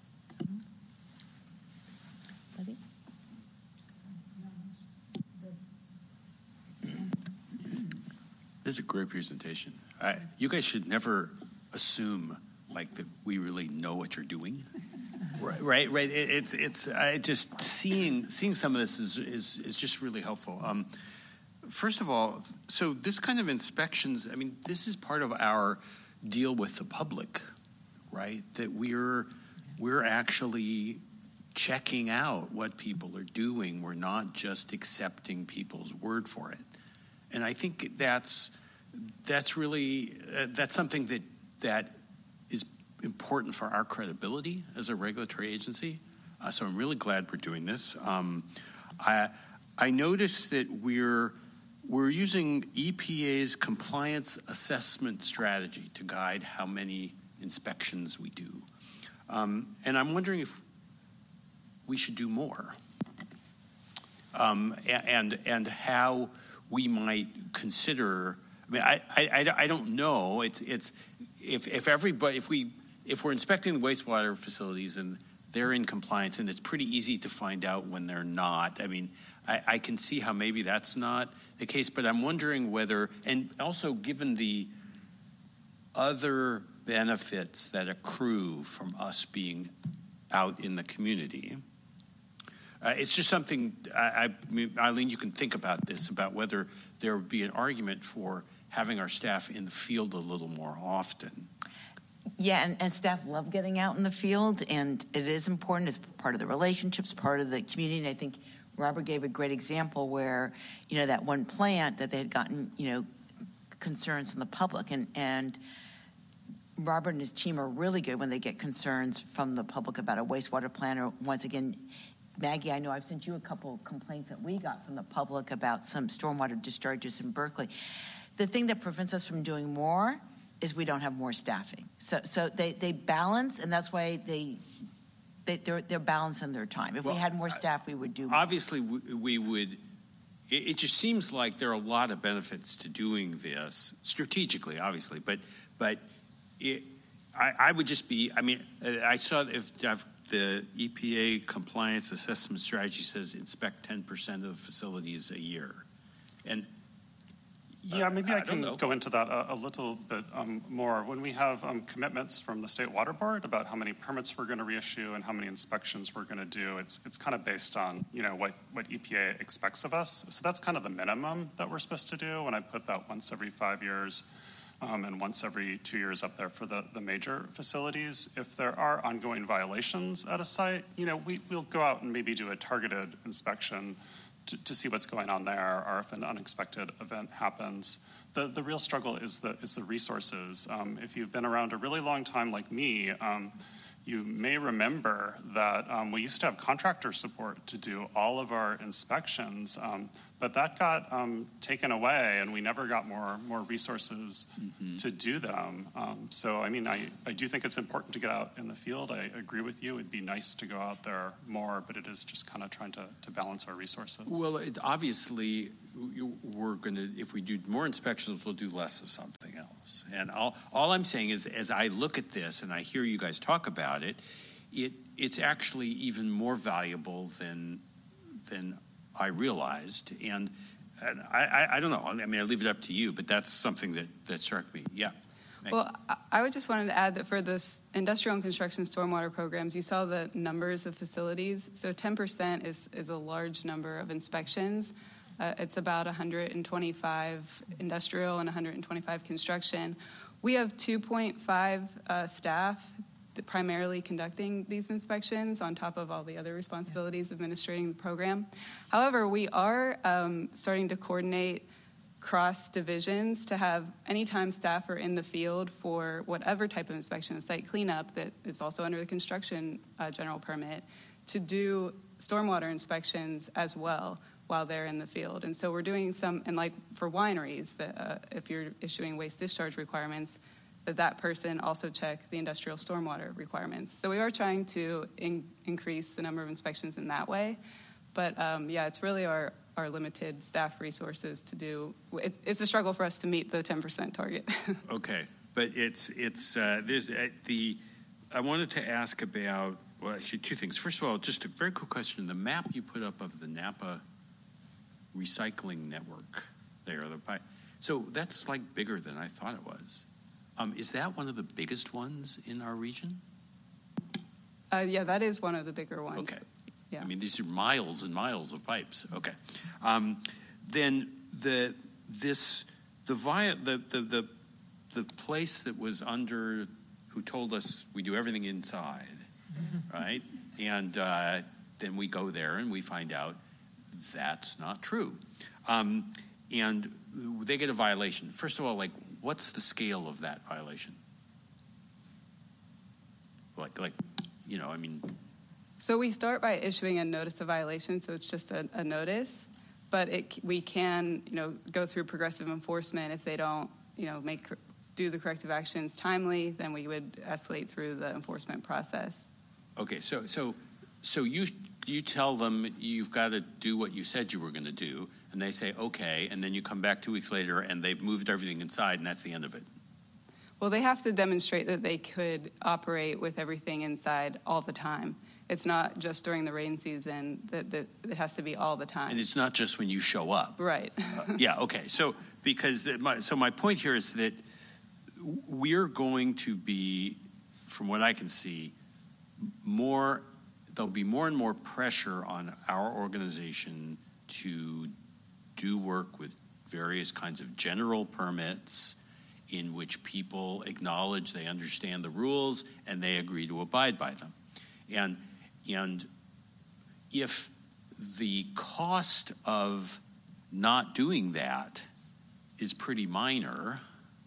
This is a great presentation. You guys should never assume that we really know what you're doing. Right. It's just seeing some of this is just really helpful. First of all, so this kind of inspections, this is part of our deal with the public, right? That we're actually checking out what people are doing. We're not just accepting people's word for it. And I think that's really that's something that is important for our credibility as a regulatory agency. So I'm really glad we're doing this. I noticed that we're using EPA's compliance assessment strategy to guide how many inspections we do. And I'm wondering if we should do more. And how we might consider, I don't know. If we're inspecting the wastewater facilities and they're in compliance, and it's pretty easy to find out when they're not. I can see how maybe that's not the case, but I'm wondering whether, and also given the other benefits that accrue from us being out in the community, it's just something, Eileen, you can think about this, about whether there would be an argument for having our staff in the field a little more often. Yeah, and staff love getting out in the field, and it is important. It's part of the relationships, part of the community. And I think Robert gave a great example where, that one plant that they had gotten, concerns from the public. And Robert and his team are really good when they get concerns from the public about a wastewater plant. Or once again, Maggie, I know I've sent you a couple complaints that we got from the public about some stormwater discharges in Berkeley. The thing that prevents us from doing more is we don't have more staffing. So they balance, and that's why they're balancing their time. If we had more staff, we would do more. Obviously, we would. It just seems like there are a lot of benefits to doing this strategically, obviously, but I would just be. I mean, I saw if the EPA compliance assessment strategy says inspect 10% of the facilities a year, and yeah, maybe I can go into that a little bit more. When we have commitments from the State Water Board about how many permits we're going to reissue and how many inspections we're going to do, it's kind of based on what EPA expects of us. So that's kind of the minimum that we're supposed to do. When I put that once every 5 years and once every 2 years up there for the major facilities, if there are ongoing violations at a site, we'll go out and maybe do a targeted inspection to see what's going on there, or if an unexpected event happens. The real struggle is the resources. If you've been around a really long time like me, you may remember that we used to have contractor support to do all of our inspections, but that got taken away, and we never got more resources to do them. So, I mean, I do think it's important to get out in the field. I agree with you. It'd be nice to go out there more, but it is just kind of trying to balance our resources. Well, obviously, we're going to, if we do more inspections, we'll do less of something else. And all I'm saying is, as I look at this and I hear you guys talk about it, it's actually even more valuable than I realized, and I don't know. I mean, I leave it up to you, but that's something that struck me. Yeah. Well, I would just wanted to add that for this industrial and construction stormwater programs, you saw the numbers of facilities. So 10% is a large number of inspections. It's about 125 industrial and 125 construction. We have 2.5 staff primarily conducting these inspections on top of all the other responsibilities administrating the program. However, we are starting to coordinate cross divisions to have anytime staff are in the field for whatever type of inspection, site cleanup that is also under the construction general permit, to do stormwater inspections as well while they're in the field. And so we're doing some, and like for wineries, that if you're issuing waste discharge requirements, that person also check the industrial stormwater requirements. So we are trying to increase the number of inspections in that way. But yeah, it's really our limited staff resources to do. It's a struggle for us to meet the 10% target. Okay, but I wanted to ask about, well, actually two things. First of all, just a very quick question. The map you put up of the Napa recycling network there, so that's like bigger than I thought it was. Is that one of the biggest ones in our region? Yeah, that is one of the bigger ones. Okay. Yeah. I mean, these are miles and miles of pipes. Okay. Then the place that was under, who told us we do everything inside, right? And then we go there and we find out that's not true. And they get a violation. First of all, like, what's the scale of that violation? Like, you know, I mean. So we start by issuing a notice of violation, so it's just a notice, but we can, go through progressive enforcement. If they don't, do the corrective actions timely, then we would escalate through the enforcement process. Okay, so you tell them you've got to do what you said you were going to do, and they say okay, and then you come back 2 weeks later and they've moved everything inside, and that's the end of it. Well, they have to demonstrate that they could operate with everything inside all the time. It's not just during the rain season, that it has to be all the time. And it's not just when you show up. Right. Yeah, okay. So my point here is that we're going to be, from what I can see, there'll be more and more pressure on our organization to do work with various kinds of general permits in which people acknowledge they understand the rules and they agree to abide by them. And if the cost of not doing that is pretty minor,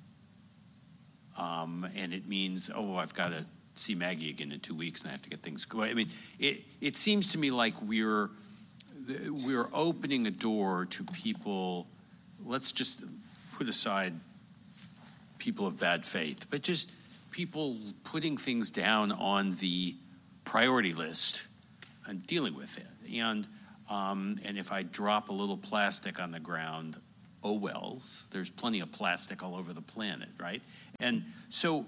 and it means, I've got to see Maggie again in 2 weeks and I have to get things going. I mean, it seems to me like we're opening a door to people. Let's just put aside people of bad faith, but just people putting things down on the priority list and dealing with it. And if I drop a little plastic on the ground, oh wells. There's plenty of plastic all over the planet, right? And so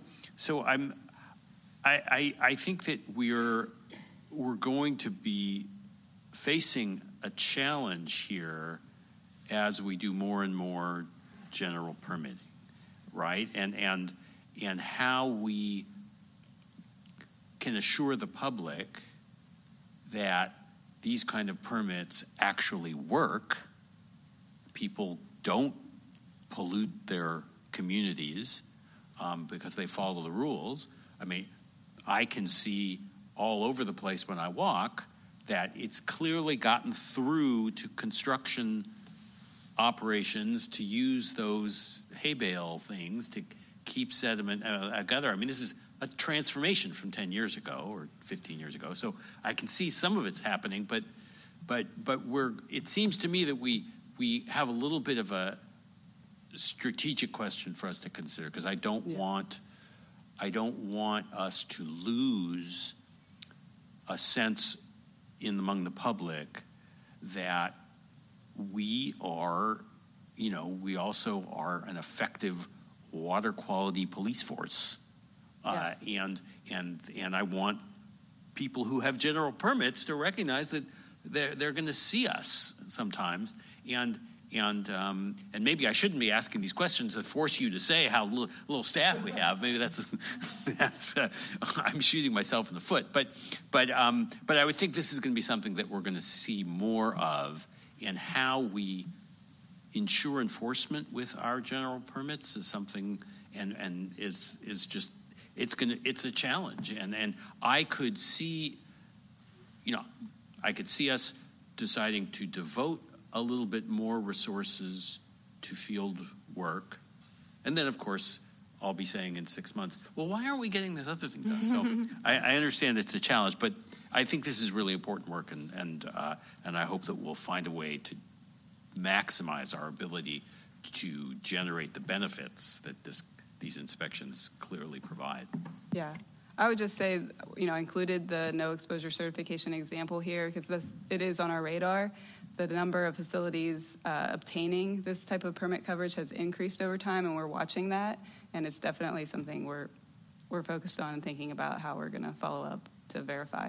I think that we're going to be facing a challenge here as we do more and more general permitting, right? And how we can assure the public that these kind of permits actually work. People don't pollute their communities because they follow the rules. I mean, I can see all over the place when I walk that it's clearly gotten through to construction operations to use those hay bale things to keep sediment together. I mean, this is a transformation from 10 years ago or 15 years ago. So I can see some of it's happening, but it seems to me that we have a little bit of a strategic question for us to consider, because I don't want us to lose a sense among the public that we also are an effective water quality police force. And I want people who have general permits to recognize that they're going to see us sometimes, and maybe I shouldn't be asking these questions to force you to say how little staff we have. Maybe that's I'm shooting myself in the foot. But I would think this is going to be something that we're going to see more of, and how we ensure enforcement with our general permits is something, and is just it's a challenge, and I could see us deciding to devote a little bit more resources to field work. And then, of course, I'll be saying in 6 months, well, why aren't we getting this other thing done? So I understand it's a challenge, but I think this is really important work, and I hope that we'll find a way to maximize our ability to generate the benefits that these inspections clearly provide. Yeah. I would just say, I included the no exposure certification example here because it is on our radar. The number of facilities obtaining this type of permit coverage has increased over time, and we're watching that. And it's definitely something we're focused on and thinking about how we're going to follow up to verify.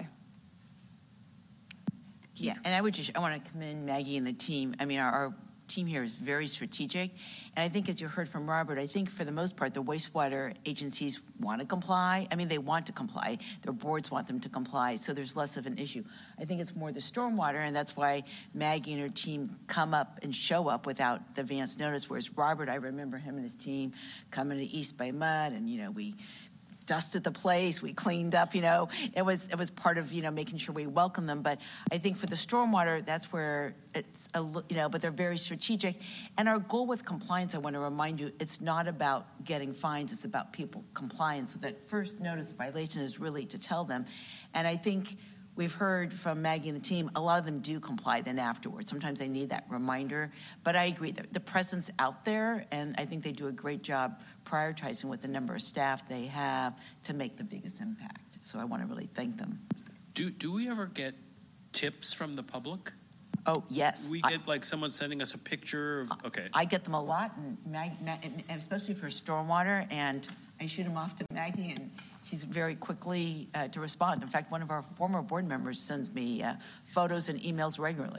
Yeah, and I want to commend Maggie and the team. I mean, our team here is very strategic, and I think, as you heard from Robert, I think for the most part the wastewater agencies want to comply. I mean, they want to comply. Their boards want them to comply, so there's less of an issue. I think it's more the stormwater, and that's why Maggie and her team come up and show up without the advance notice, whereas Robert, I remember him and his team coming to East by Mud, and we dusted the place, we cleaned up, it was part of, making sure we welcome them. But I think for the stormwater, that's where it's, but they're very strategic. And our goal with compliance, I want to remind you, it's not about getting fines, it's about people complying. So that first notice of violation is really to tell them. And I think we've heard from Maggie and the team, a lot of them do comply then afterwards. Sometimes they need that reminder. But I agree, the presence out there, and I think they do a great job prioritizing with the number of staff they have to make the biggest impact. So I want to really thank them. Do we ever get tips from the public? Oh, yes. We get someone sending us a picture of, okay. I get them a lot, and especially for stormwater, and I shoot them off to Maggie, and she's very quickly to respond. In fact, one of our former board members sends me photos and emails regularly.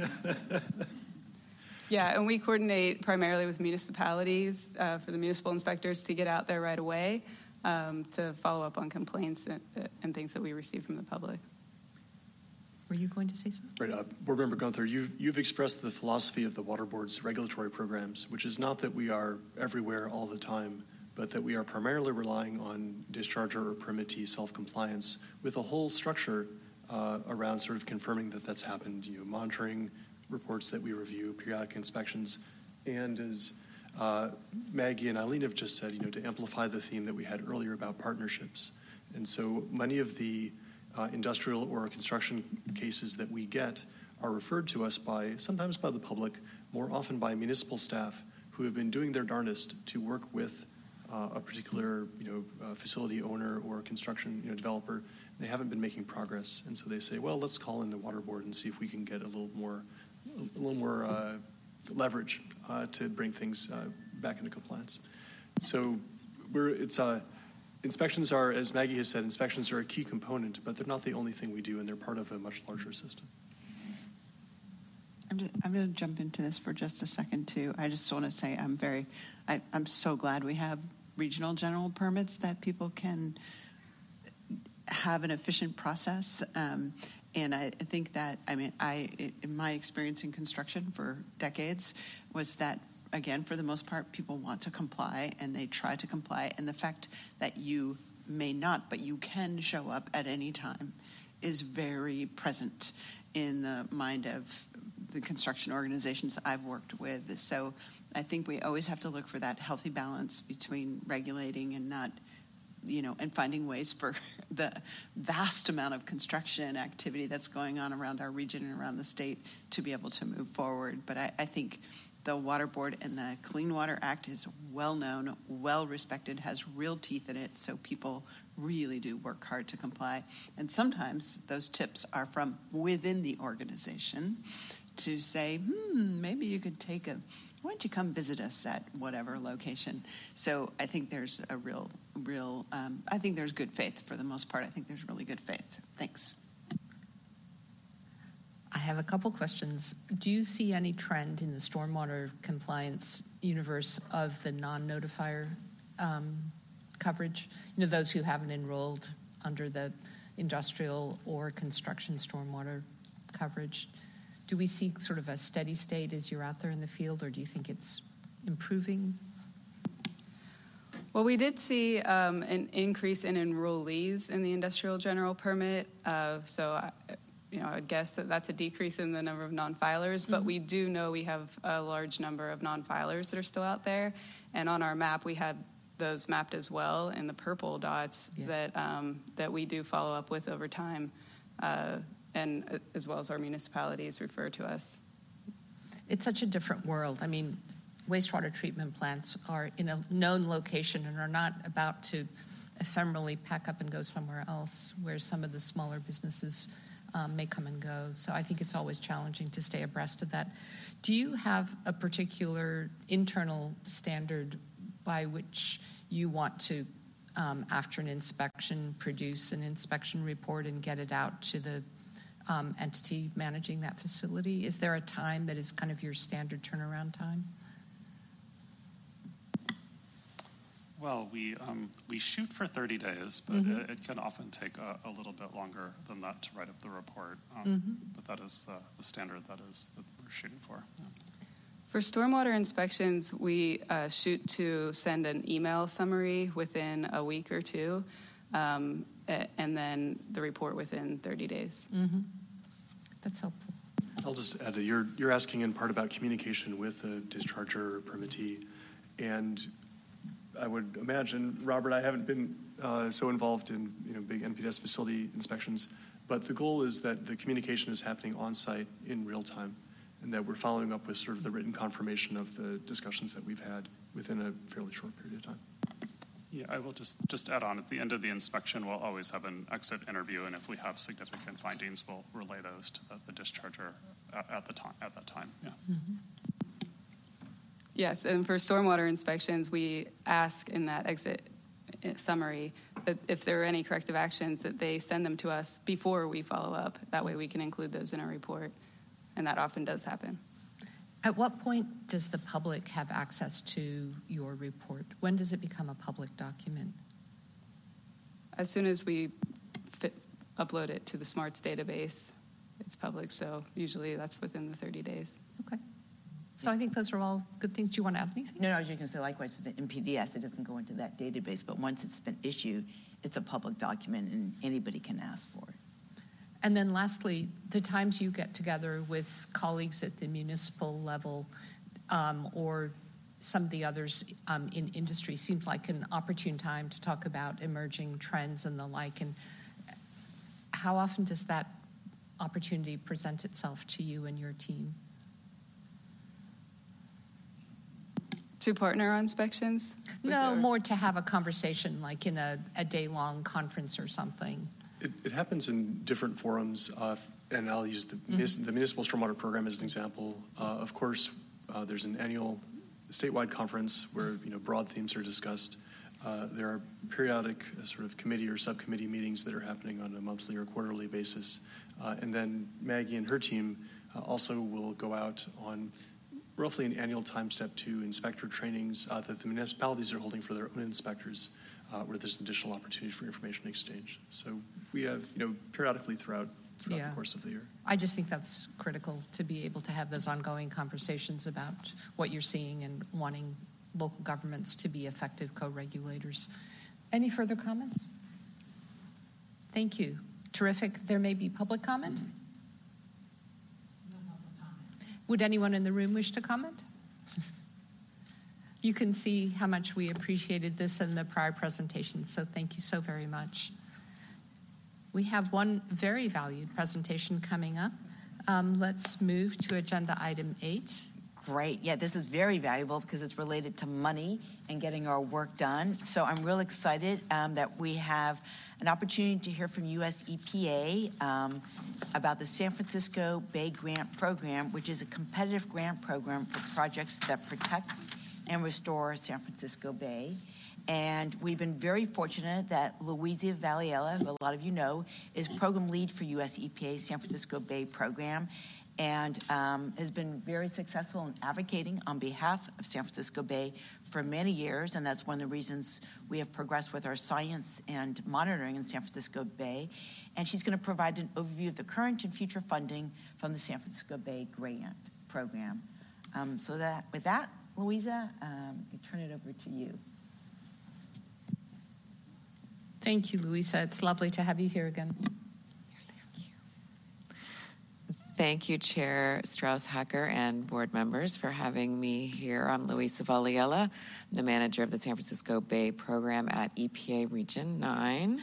Yeah, and we coordinate primarily with municipalities for the municipal inspectors to get out there right away to follow up on complaints and things that we receive from the public. Were you going to say something? Right, Board Member Gunther, you've expressed the philosophy of the Water Board's regulatory programs, which is not that we are everywhere all the time, but that we are primarily relying on discharger or permittee self-compliance with a whole structure around sort of confirming that that's happened, monitoring reports that we review, periodic inspections, and as Maggie and Eileen have just said, to amplify the theme that we had earlier about partnerships. And so many of the industrial or construction cases that we get are referred to us sometimes by the public, more often by municipal staff who have been doing their darndest to work with a particular facility owner or construction developer. They haven't been making progress, and so they say, well, let's call in the water board and see if we can get a little more leverage to bring things back into compliance. So inspections are, as Maggie has said, inspections are a key component, but they're not the only thing we do, and they're part of a much larger system. I'm going to jump into this for just a second, too. I just want to say I'm so glad we have regional general permits that people can have an efficient process. And I think that, in my experience in construction for decades was that, again, for the most part, people want to comply and they try to comply. And the fact that you may not, but you can show up at any time is very present in the mind of the construction organizations I've worked with. So I think we always have to look for that healthy balance between regulating and not, and finding ways for the vast amount of construction activity that's going on around our region and around the state to be able to move forward. But I think the Water Board and the Clean Water Act is well known, well respected, has real teeth in it, so people really do work hard to comply. And sometimes those tips are from within the organization to say, maybe you could why don't you come visit us at whatever location? So I think there's a real, I think there's good faith for the most part. I think there's really good faith. Thanks. I have a couple questions. Do you see any trend in the stormwater compliance universe of the non-notifier coverage? Those who haven't enrolled under the industrial or construction stormwater coverage. Do we see sort of a steady state as you're out there in the field, or do you think it's improving? Well, we did see an increase in enrollees in the industrial general permit. So I would guess that that's a decrease in the number of non-filers, but we do know we have a large number of non-filers that are still out there. And on our map, we had those mapped as well in the purple dots that we do follow up with over time, and as well as our municipalities refer to us. It's such a different world. I mean, wastewater treatment plants are in a known location and are not about to ephemerally pack up and go somewhere else, where some of the smaller businesses may come and go. So I think it's always challenging to stay abreast of that. Do you have a particular internal standard by which you want to, after an inspection, produce an inspection report and get it out to the entity managing that facility? Is there a time that is kind of your standard turnaround time? Well, we shoot for 30 days, but it can often take a little bit longer than that to write up the report. But that is the standard that we're shooting for. Yeah. For stormwater inspections, we shoot to send an email summary within a week or two, and then the report within 30 days. That's helpful. I'll just add, you're asking in part about communication with a discharger or permittee, and I would imagine, Robert, I haven't been so involved in big NPDES facility inspections, but the goal is that the communication is happening on site in real time, and that we're following up with sort of the written confirmation of the discussions that we've had within a fairly short period of time. Yeah, I will just add on, at the end of the inspection, we'll always have an exit interview, and if we have significant findings, we'll relay those to the discharger at that time. Yeah. Yes, and for stormwater inspections, we ask in that exit summary that if there are any corrective actions, that they send them to us before we follow up. That way we can include those in our report, and that often does happen. At what point does the public have access to your report? When does it become a public document? As soon as we upload it to the SMARTS database, it's public, so usually that's within the 30 days. Okay. So I think those are all good things. Do you want to add anything? No, I was just going to say likewise for the NPDES, it doesn't go into that database, but once it's been issued, it's a public document and anybody can ask for it. And then lastly, the times you get together with colleagues at the municipal level or some of the others in industry seems like an opportune time to talk about emerging trends and the like. And how often does that opportunity present itself to you and your team? To partner on inspections? No, more to have a conversation, like in a day-long conference or something. It happens in different forums, and I'll use the Municipal Stormwater Program as an example. Of course, there's an annual statewide conference where broad themes are discussed. There are periodic sort of committee or subcommittee meetings that are happening on a monthly or quarterly basis. And then Maggie and her team also will go out on roughly an annual time step to inspector trainings that the municipalities are holding for their own inspectors, where there's additional opportunity for information exchange. So we have, periodically throughout the course of the year. I just think that's critical to be able to have those ongoing conversations about what you're seeing and wanting local governments to be effective co-regulators. Any further comments? Thank you. Terrific. There may be public comment? Would anyone in the room wish to comment? You can see how much we appreciated this in the prior presentation, so thank you so very much. We have one very valued presentation coming up. Let's move to agenda item 8. Great. Yeah, this is very valuable because it's related to money and getting our work done. So I'm real excited that we have an opportunity to hear from US EPA about the San Francisco Bay Grant Program, which is a competitive grant program for projects that protect and restore San Francisco Bay. And we've been very fortunate that Louisa Valiella, who a lot of you know, is program lead for US EPA's San Francisco Bay program, and has been very successful in advocating on behalf of San Francisco Bay for many years, and that's one of the reasons we have progressed with our science and monitoring in San Francisco Bay. And she's going to provide an overview of the current and future funding from the San Francisco Bay Grant Program. With that, Louisa, I turn it over to you. Thank you, Louisa. It's lovely to have you here again. Thank you, Chair Strauss-Hacker and board members, for having me here. I'm Louisa Valiella, the manager of the San Francisco Bay program at EPA Region 9.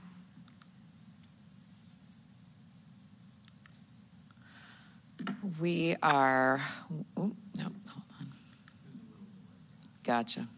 We are, hold on. Gotcha.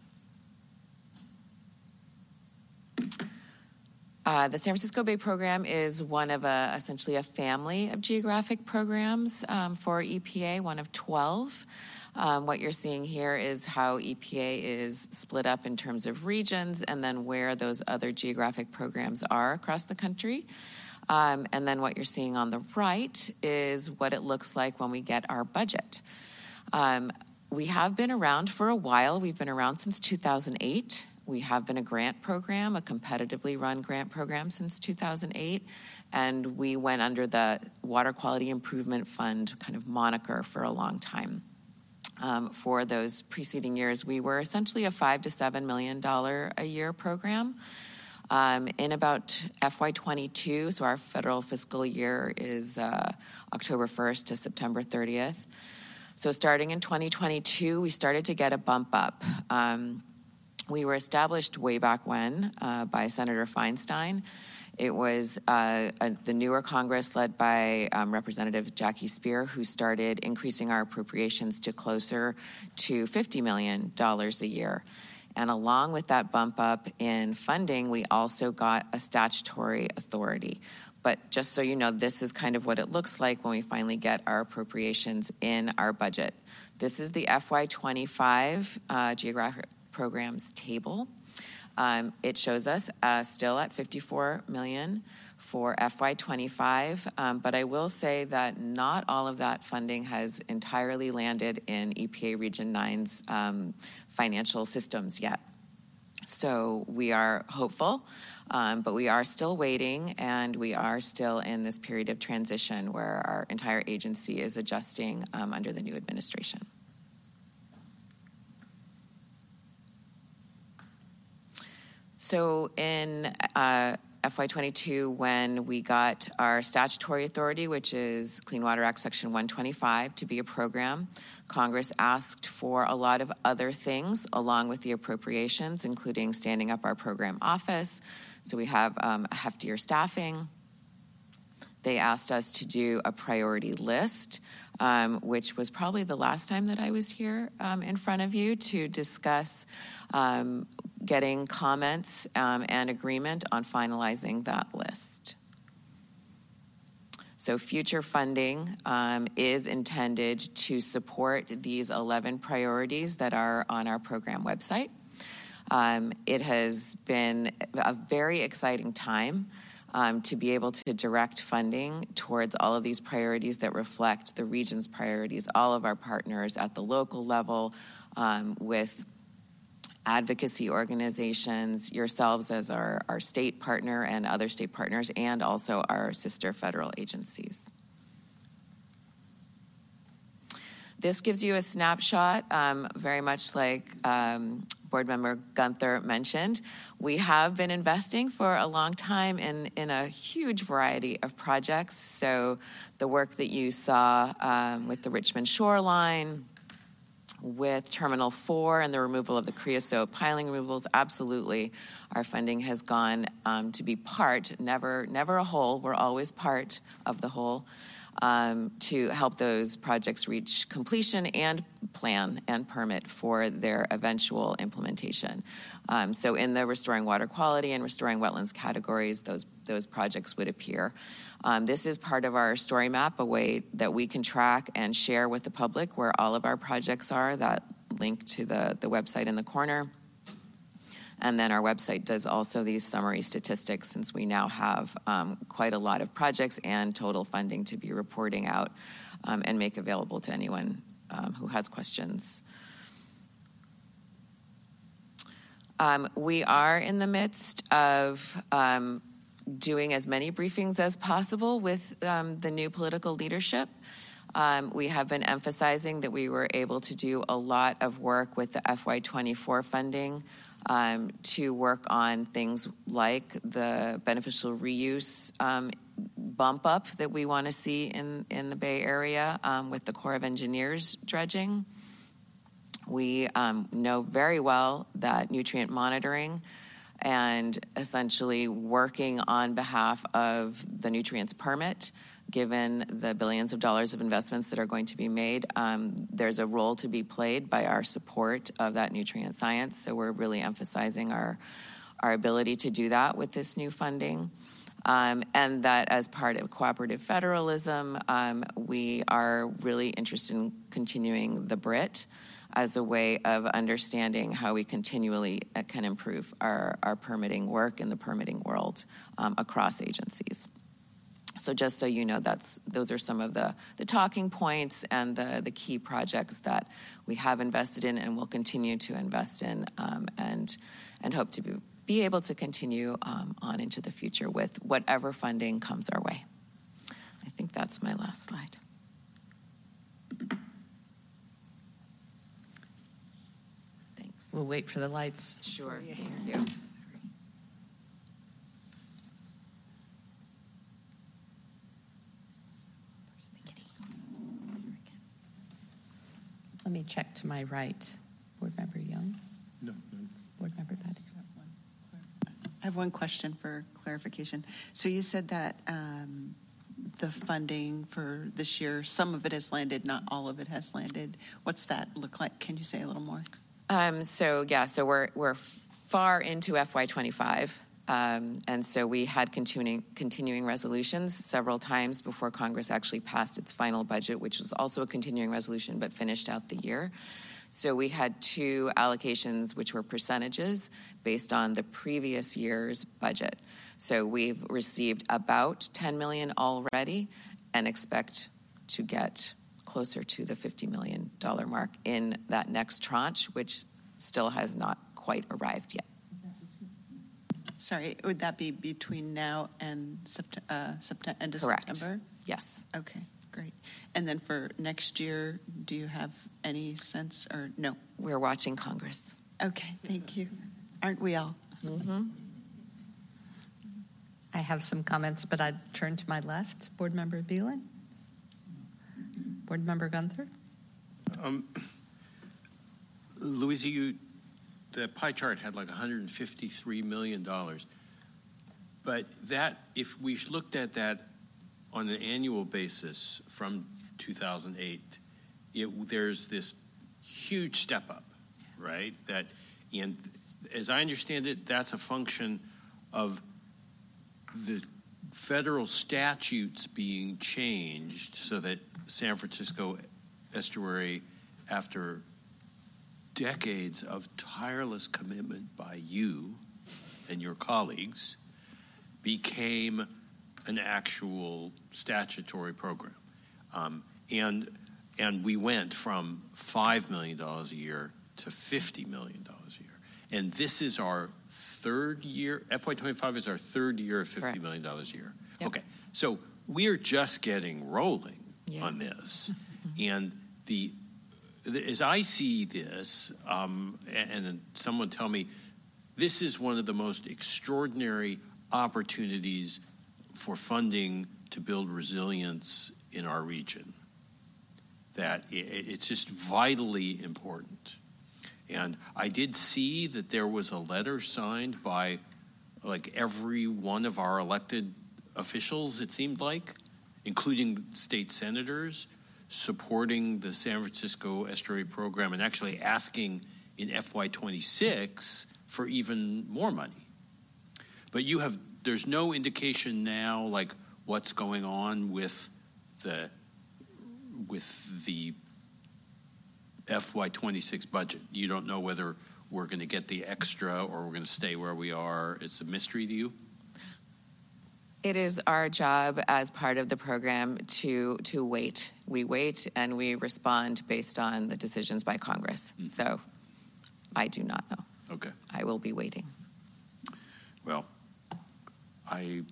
The San Francisco Bay program is one of essentially a family of geographic programs for EPA, one of 12. What you're seeing here is how EPA is split up in terms of regions and then where those other geographic programs are across the country. And then what you're seeing on the right is what it looks like when we get our budget. We have been around for a while. We've been around since 2008. We have been a grant program, a competitively run grant program since 2008, and we went under the Water Quality Improvement Fund kind of moniker for a long time. For those preceding years, we were essentially a $5 to $7 million a year program. In about FY22, so our federal fiscal year is October 1st to September 30th. So starting in 2022, we started to get a bump up. We were established way back when by Senator Feinstein. It was the newer Congress led by Representative Jackie Speer who started increasing our appropriations to closer to $50 million a year. And along with that bump up in funding, we also got a statutory authority. But just so you know, this is kind of what it looks like when we finally get our appropriations in our budget. This is the FY25 geographic programs table. It shows us still at $54 million for FY25, but I will say that not all of that funding has entirely landed in EPA Region 9's financial systems yet. So we are hopeful, but we are still waiting, and we are still in this period of transition where our entire agency is adjusting under the new administration. So in FY22, when we got our statutory authority, which is Clean Water Act Section 125, to be a program, Congress asked for a lot of other things along with the appropriations, including standing up our program office. So we have a heftier staffing. They asked us to do a priority list, which was probably the last time that I was here in front of you to discuss getting comments and agreement on finalizing that list. So future funding is intended to support these 11 priorities that are on our program website. It has been a very exciting time to be able to direct funding towards all of these priorities that reflect the region's priorities, all of our partners at the local level, with advocacy organizations, yourselves as our state partner and other state partners, and also our sister federal agencies. This gives you a snapshot, very much like Board Member Gunther mentioned. We have been investing for a long time in a huge variety of projects. So the work that you saw with the Richmond shoreline, with Terminal 4 and the removal of the creosote piling removals, absolutely, our funding has gone to be part, never a whole, we're always part of the whole, to help those projects reach completion and plan and permit for their eventual implementation. So in the restoring water quality and restoring wetlands categories, those projects would appear. This is part of our story map, a way that we can track and share with the public where all of our projects are, that link to the website in the corner. And then our website does also these summary statistics, since we now have quite a lot of projects and total funding to be reporting out and make available to anyone who has questions. We are in the midst of doing as many briefings as possible with the new political leadership. We have been emphasizing that we were able to do a lot of work with the FY24 funding to work on things like the beneficial reuse bump up that we want to see in the Bay Area with the Corps of Engineers dredging. We know very well that nutrient monitoring and essentially working on behalf of the nutrients permit, given the billions of dollars of investments that are going to be made, there's a role to be played by our support of that nutrient science. So we're really emphasizing our ability to do that with this new funding. And that as part of cooperative federalism, we are really interested in continuing the BRIT as a way of understanding how we continually can improve our permitting work in the permitting world across agencies. So just so you know, those are some of the talking points and the key projects that we have invested in and will continue to invest in, and hope to be able to continue on into the future with whatever funding comes our way. I think that's my last slide. Thanks. We'll wait for the lights. Sure, thank you. Let me check to my right. Board Member Young? No. Board Member Petty? I have one question for clarification. So you said that the funding for this year, some of it has landed, not all of it has landed. What's that look like? Can you say a little more? So we're far into FY25. And so we had continuing resolutions several times before Congress actually passed its final budget, which was also a continuing resolution but finished out the year. So we had two allocations, which were percentages based on the previous year's budget. So we've received about $10 million already and expect to get closer to the $50 million mark in that next tranche, which still has not quite arrived yet. Sorry, would that be between now and end of Correct. September? Yes. Okay, great. And then for next year, do you have any sense or no? We're watching Congress. Okay, thank you. Aren't we all? Mm-hmm. I have some comments, but I'd turn to my left. Board Member Beelan? Board Member Gunther? Louisa, the pie chart had like $153 million. But that, if we looked at that on an annual basis from 2008, there's this huge step up, right? And as I understand it, that's a function of the federal statutes being changed so that San Francisco Estuary, after decades of tireless commitment by you and your colleagues, became an actual statutory program. And we went from $5 million a year to $50 million a year. And this is our third year. FY25 is our third year of $50 million a year. Yep. Okay, so we're just getting rolling on this. And as I see this, and then someone tell me, this is one of the most extraordinary opportunities for funding to build resilience in our region. That it's just vitally important. And I did see that there was a letter signed by like every one of our elected officials, it seemed like, including state senators, supporting the San Francisco Estuary program and actually asking in FY26 for even more money. But there's no indication now like what's going on with the FY26 budget. You don't know whether we're going to get the extra or we're going to stay where we are. It's a mystery to you? It is our job as part of the program to wait. We wait and we respond based on the decisions by Congress. So I do not know. Okay. I will be waiting. Well, I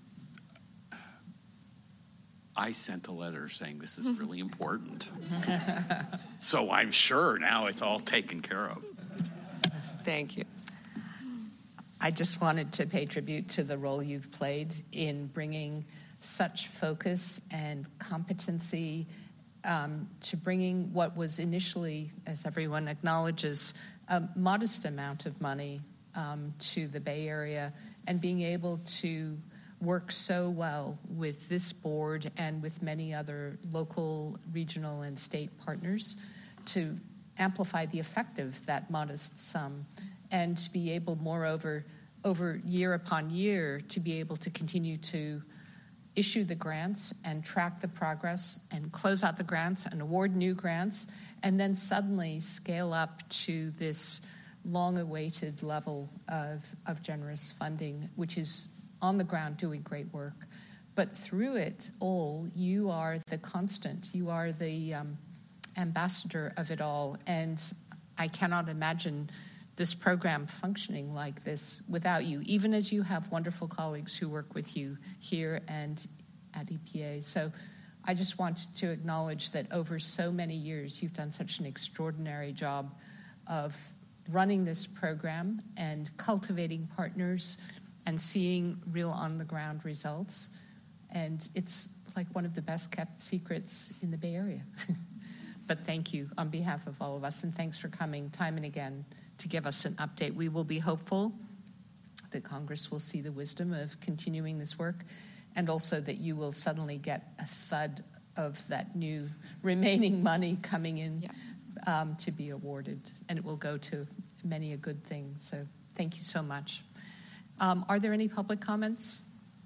sent a letter saying this is really important. So I'm sure now it's all taken care of. Thank you. I just wanted to pay tribute to the role you've played in bringing such focus and competency to bringing what was initially, as everyone acknowledges, a modest amount of money to the Bay Area, and being able to work so well with this board and with many other local, regional, and state partners to amplify the effect of that modest sum, and to be able, moreover, over year upon year, to be able to continue to issue the grants and track the progress and close out the grants and award new grants, and then suddenly scale up to this long-awaited level of generous funding, which is on the ground doing great work. But through it all, you are the constant. You are the ambassador of it all. And I cannot imagine this program functioning like this without you, even as you have wonderful colleagues who work with you here and at EPA. So I just want to acknowledge that over so many years, you've done such an extraordinary job of running this program and cultivating partners and seeing real on-the-ground results. And it's like one of the best-kept secrets in the Bay Area. But thank you on behalf of all of us, and thanks for coming time and again to give us an update. We will be hopeful that Congress will see the wisdom of continuing this work, and also that you will suddenly get a thud of that new remaining money coming in to be awarded, and it will go to many a good thing. So thank you so much. Are there any public comments?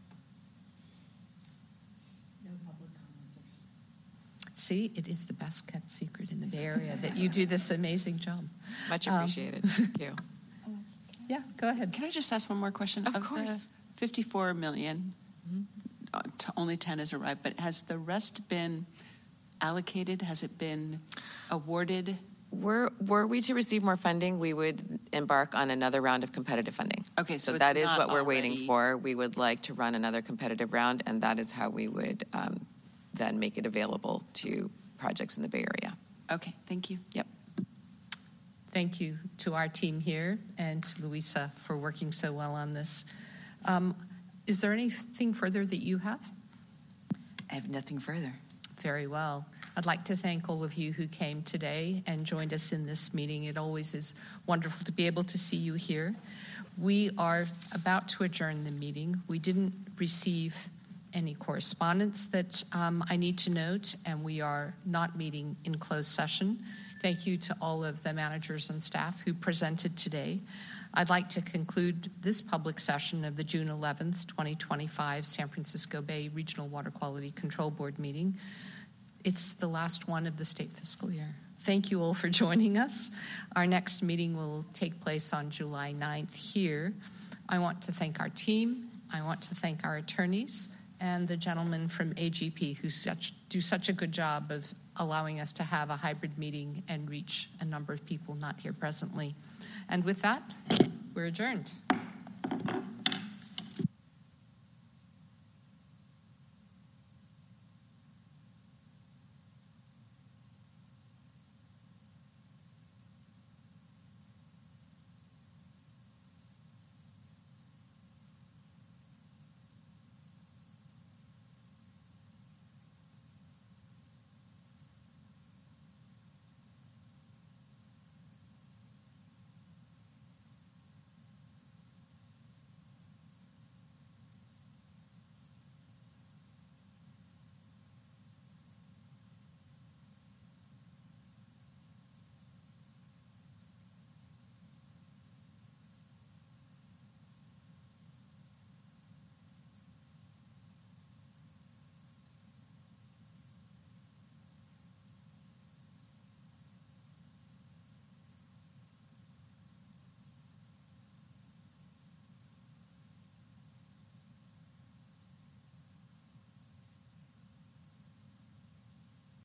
No public commenters. See, it is the best kept secret in the Bay Area that you do this amazing job. Much appreciated. Thank you. Yeah, go ahead. Can I just ask one more question? Of course. The $54 million, only 10 has arrived, but has the rest been allocated? Has it been awarded? Were we to receive more funding, we would embark on another round of competitive funding. Okay, so that it's is not what we're already... waiting for. We would like to run another competitive round, and that is how we would then make it available to projects in the Bay Area. Okay, thank you. Yep. Thank you to our team here and to Louisa for working so well on this. Is there anything further that you have? I have nothing further. Very well. I'd like to thank all of you who came today and joined us in this meeting. It always is wonderful to be able to see you here. We are about to adjourn the meeting. We didn't receive any correspondence that I need to note, and we are not meeting in closed session. Thank you to all of the managers and staff who presented today. I'd like to conclude this public session of the June 11th, 2025 San Francisco Bay Regional Water Quality Control Board meeting. It's the last one of the state fiscal year. Thank you all for joining us. Our next meeting will take place on July 9th here. I want to thank our team. I want to thank our attorneys and the gentlemen from AGP who do such a good job of allowing us to have a hybrid meeting and reach a number of people not here presently. And with that, we're adjourned.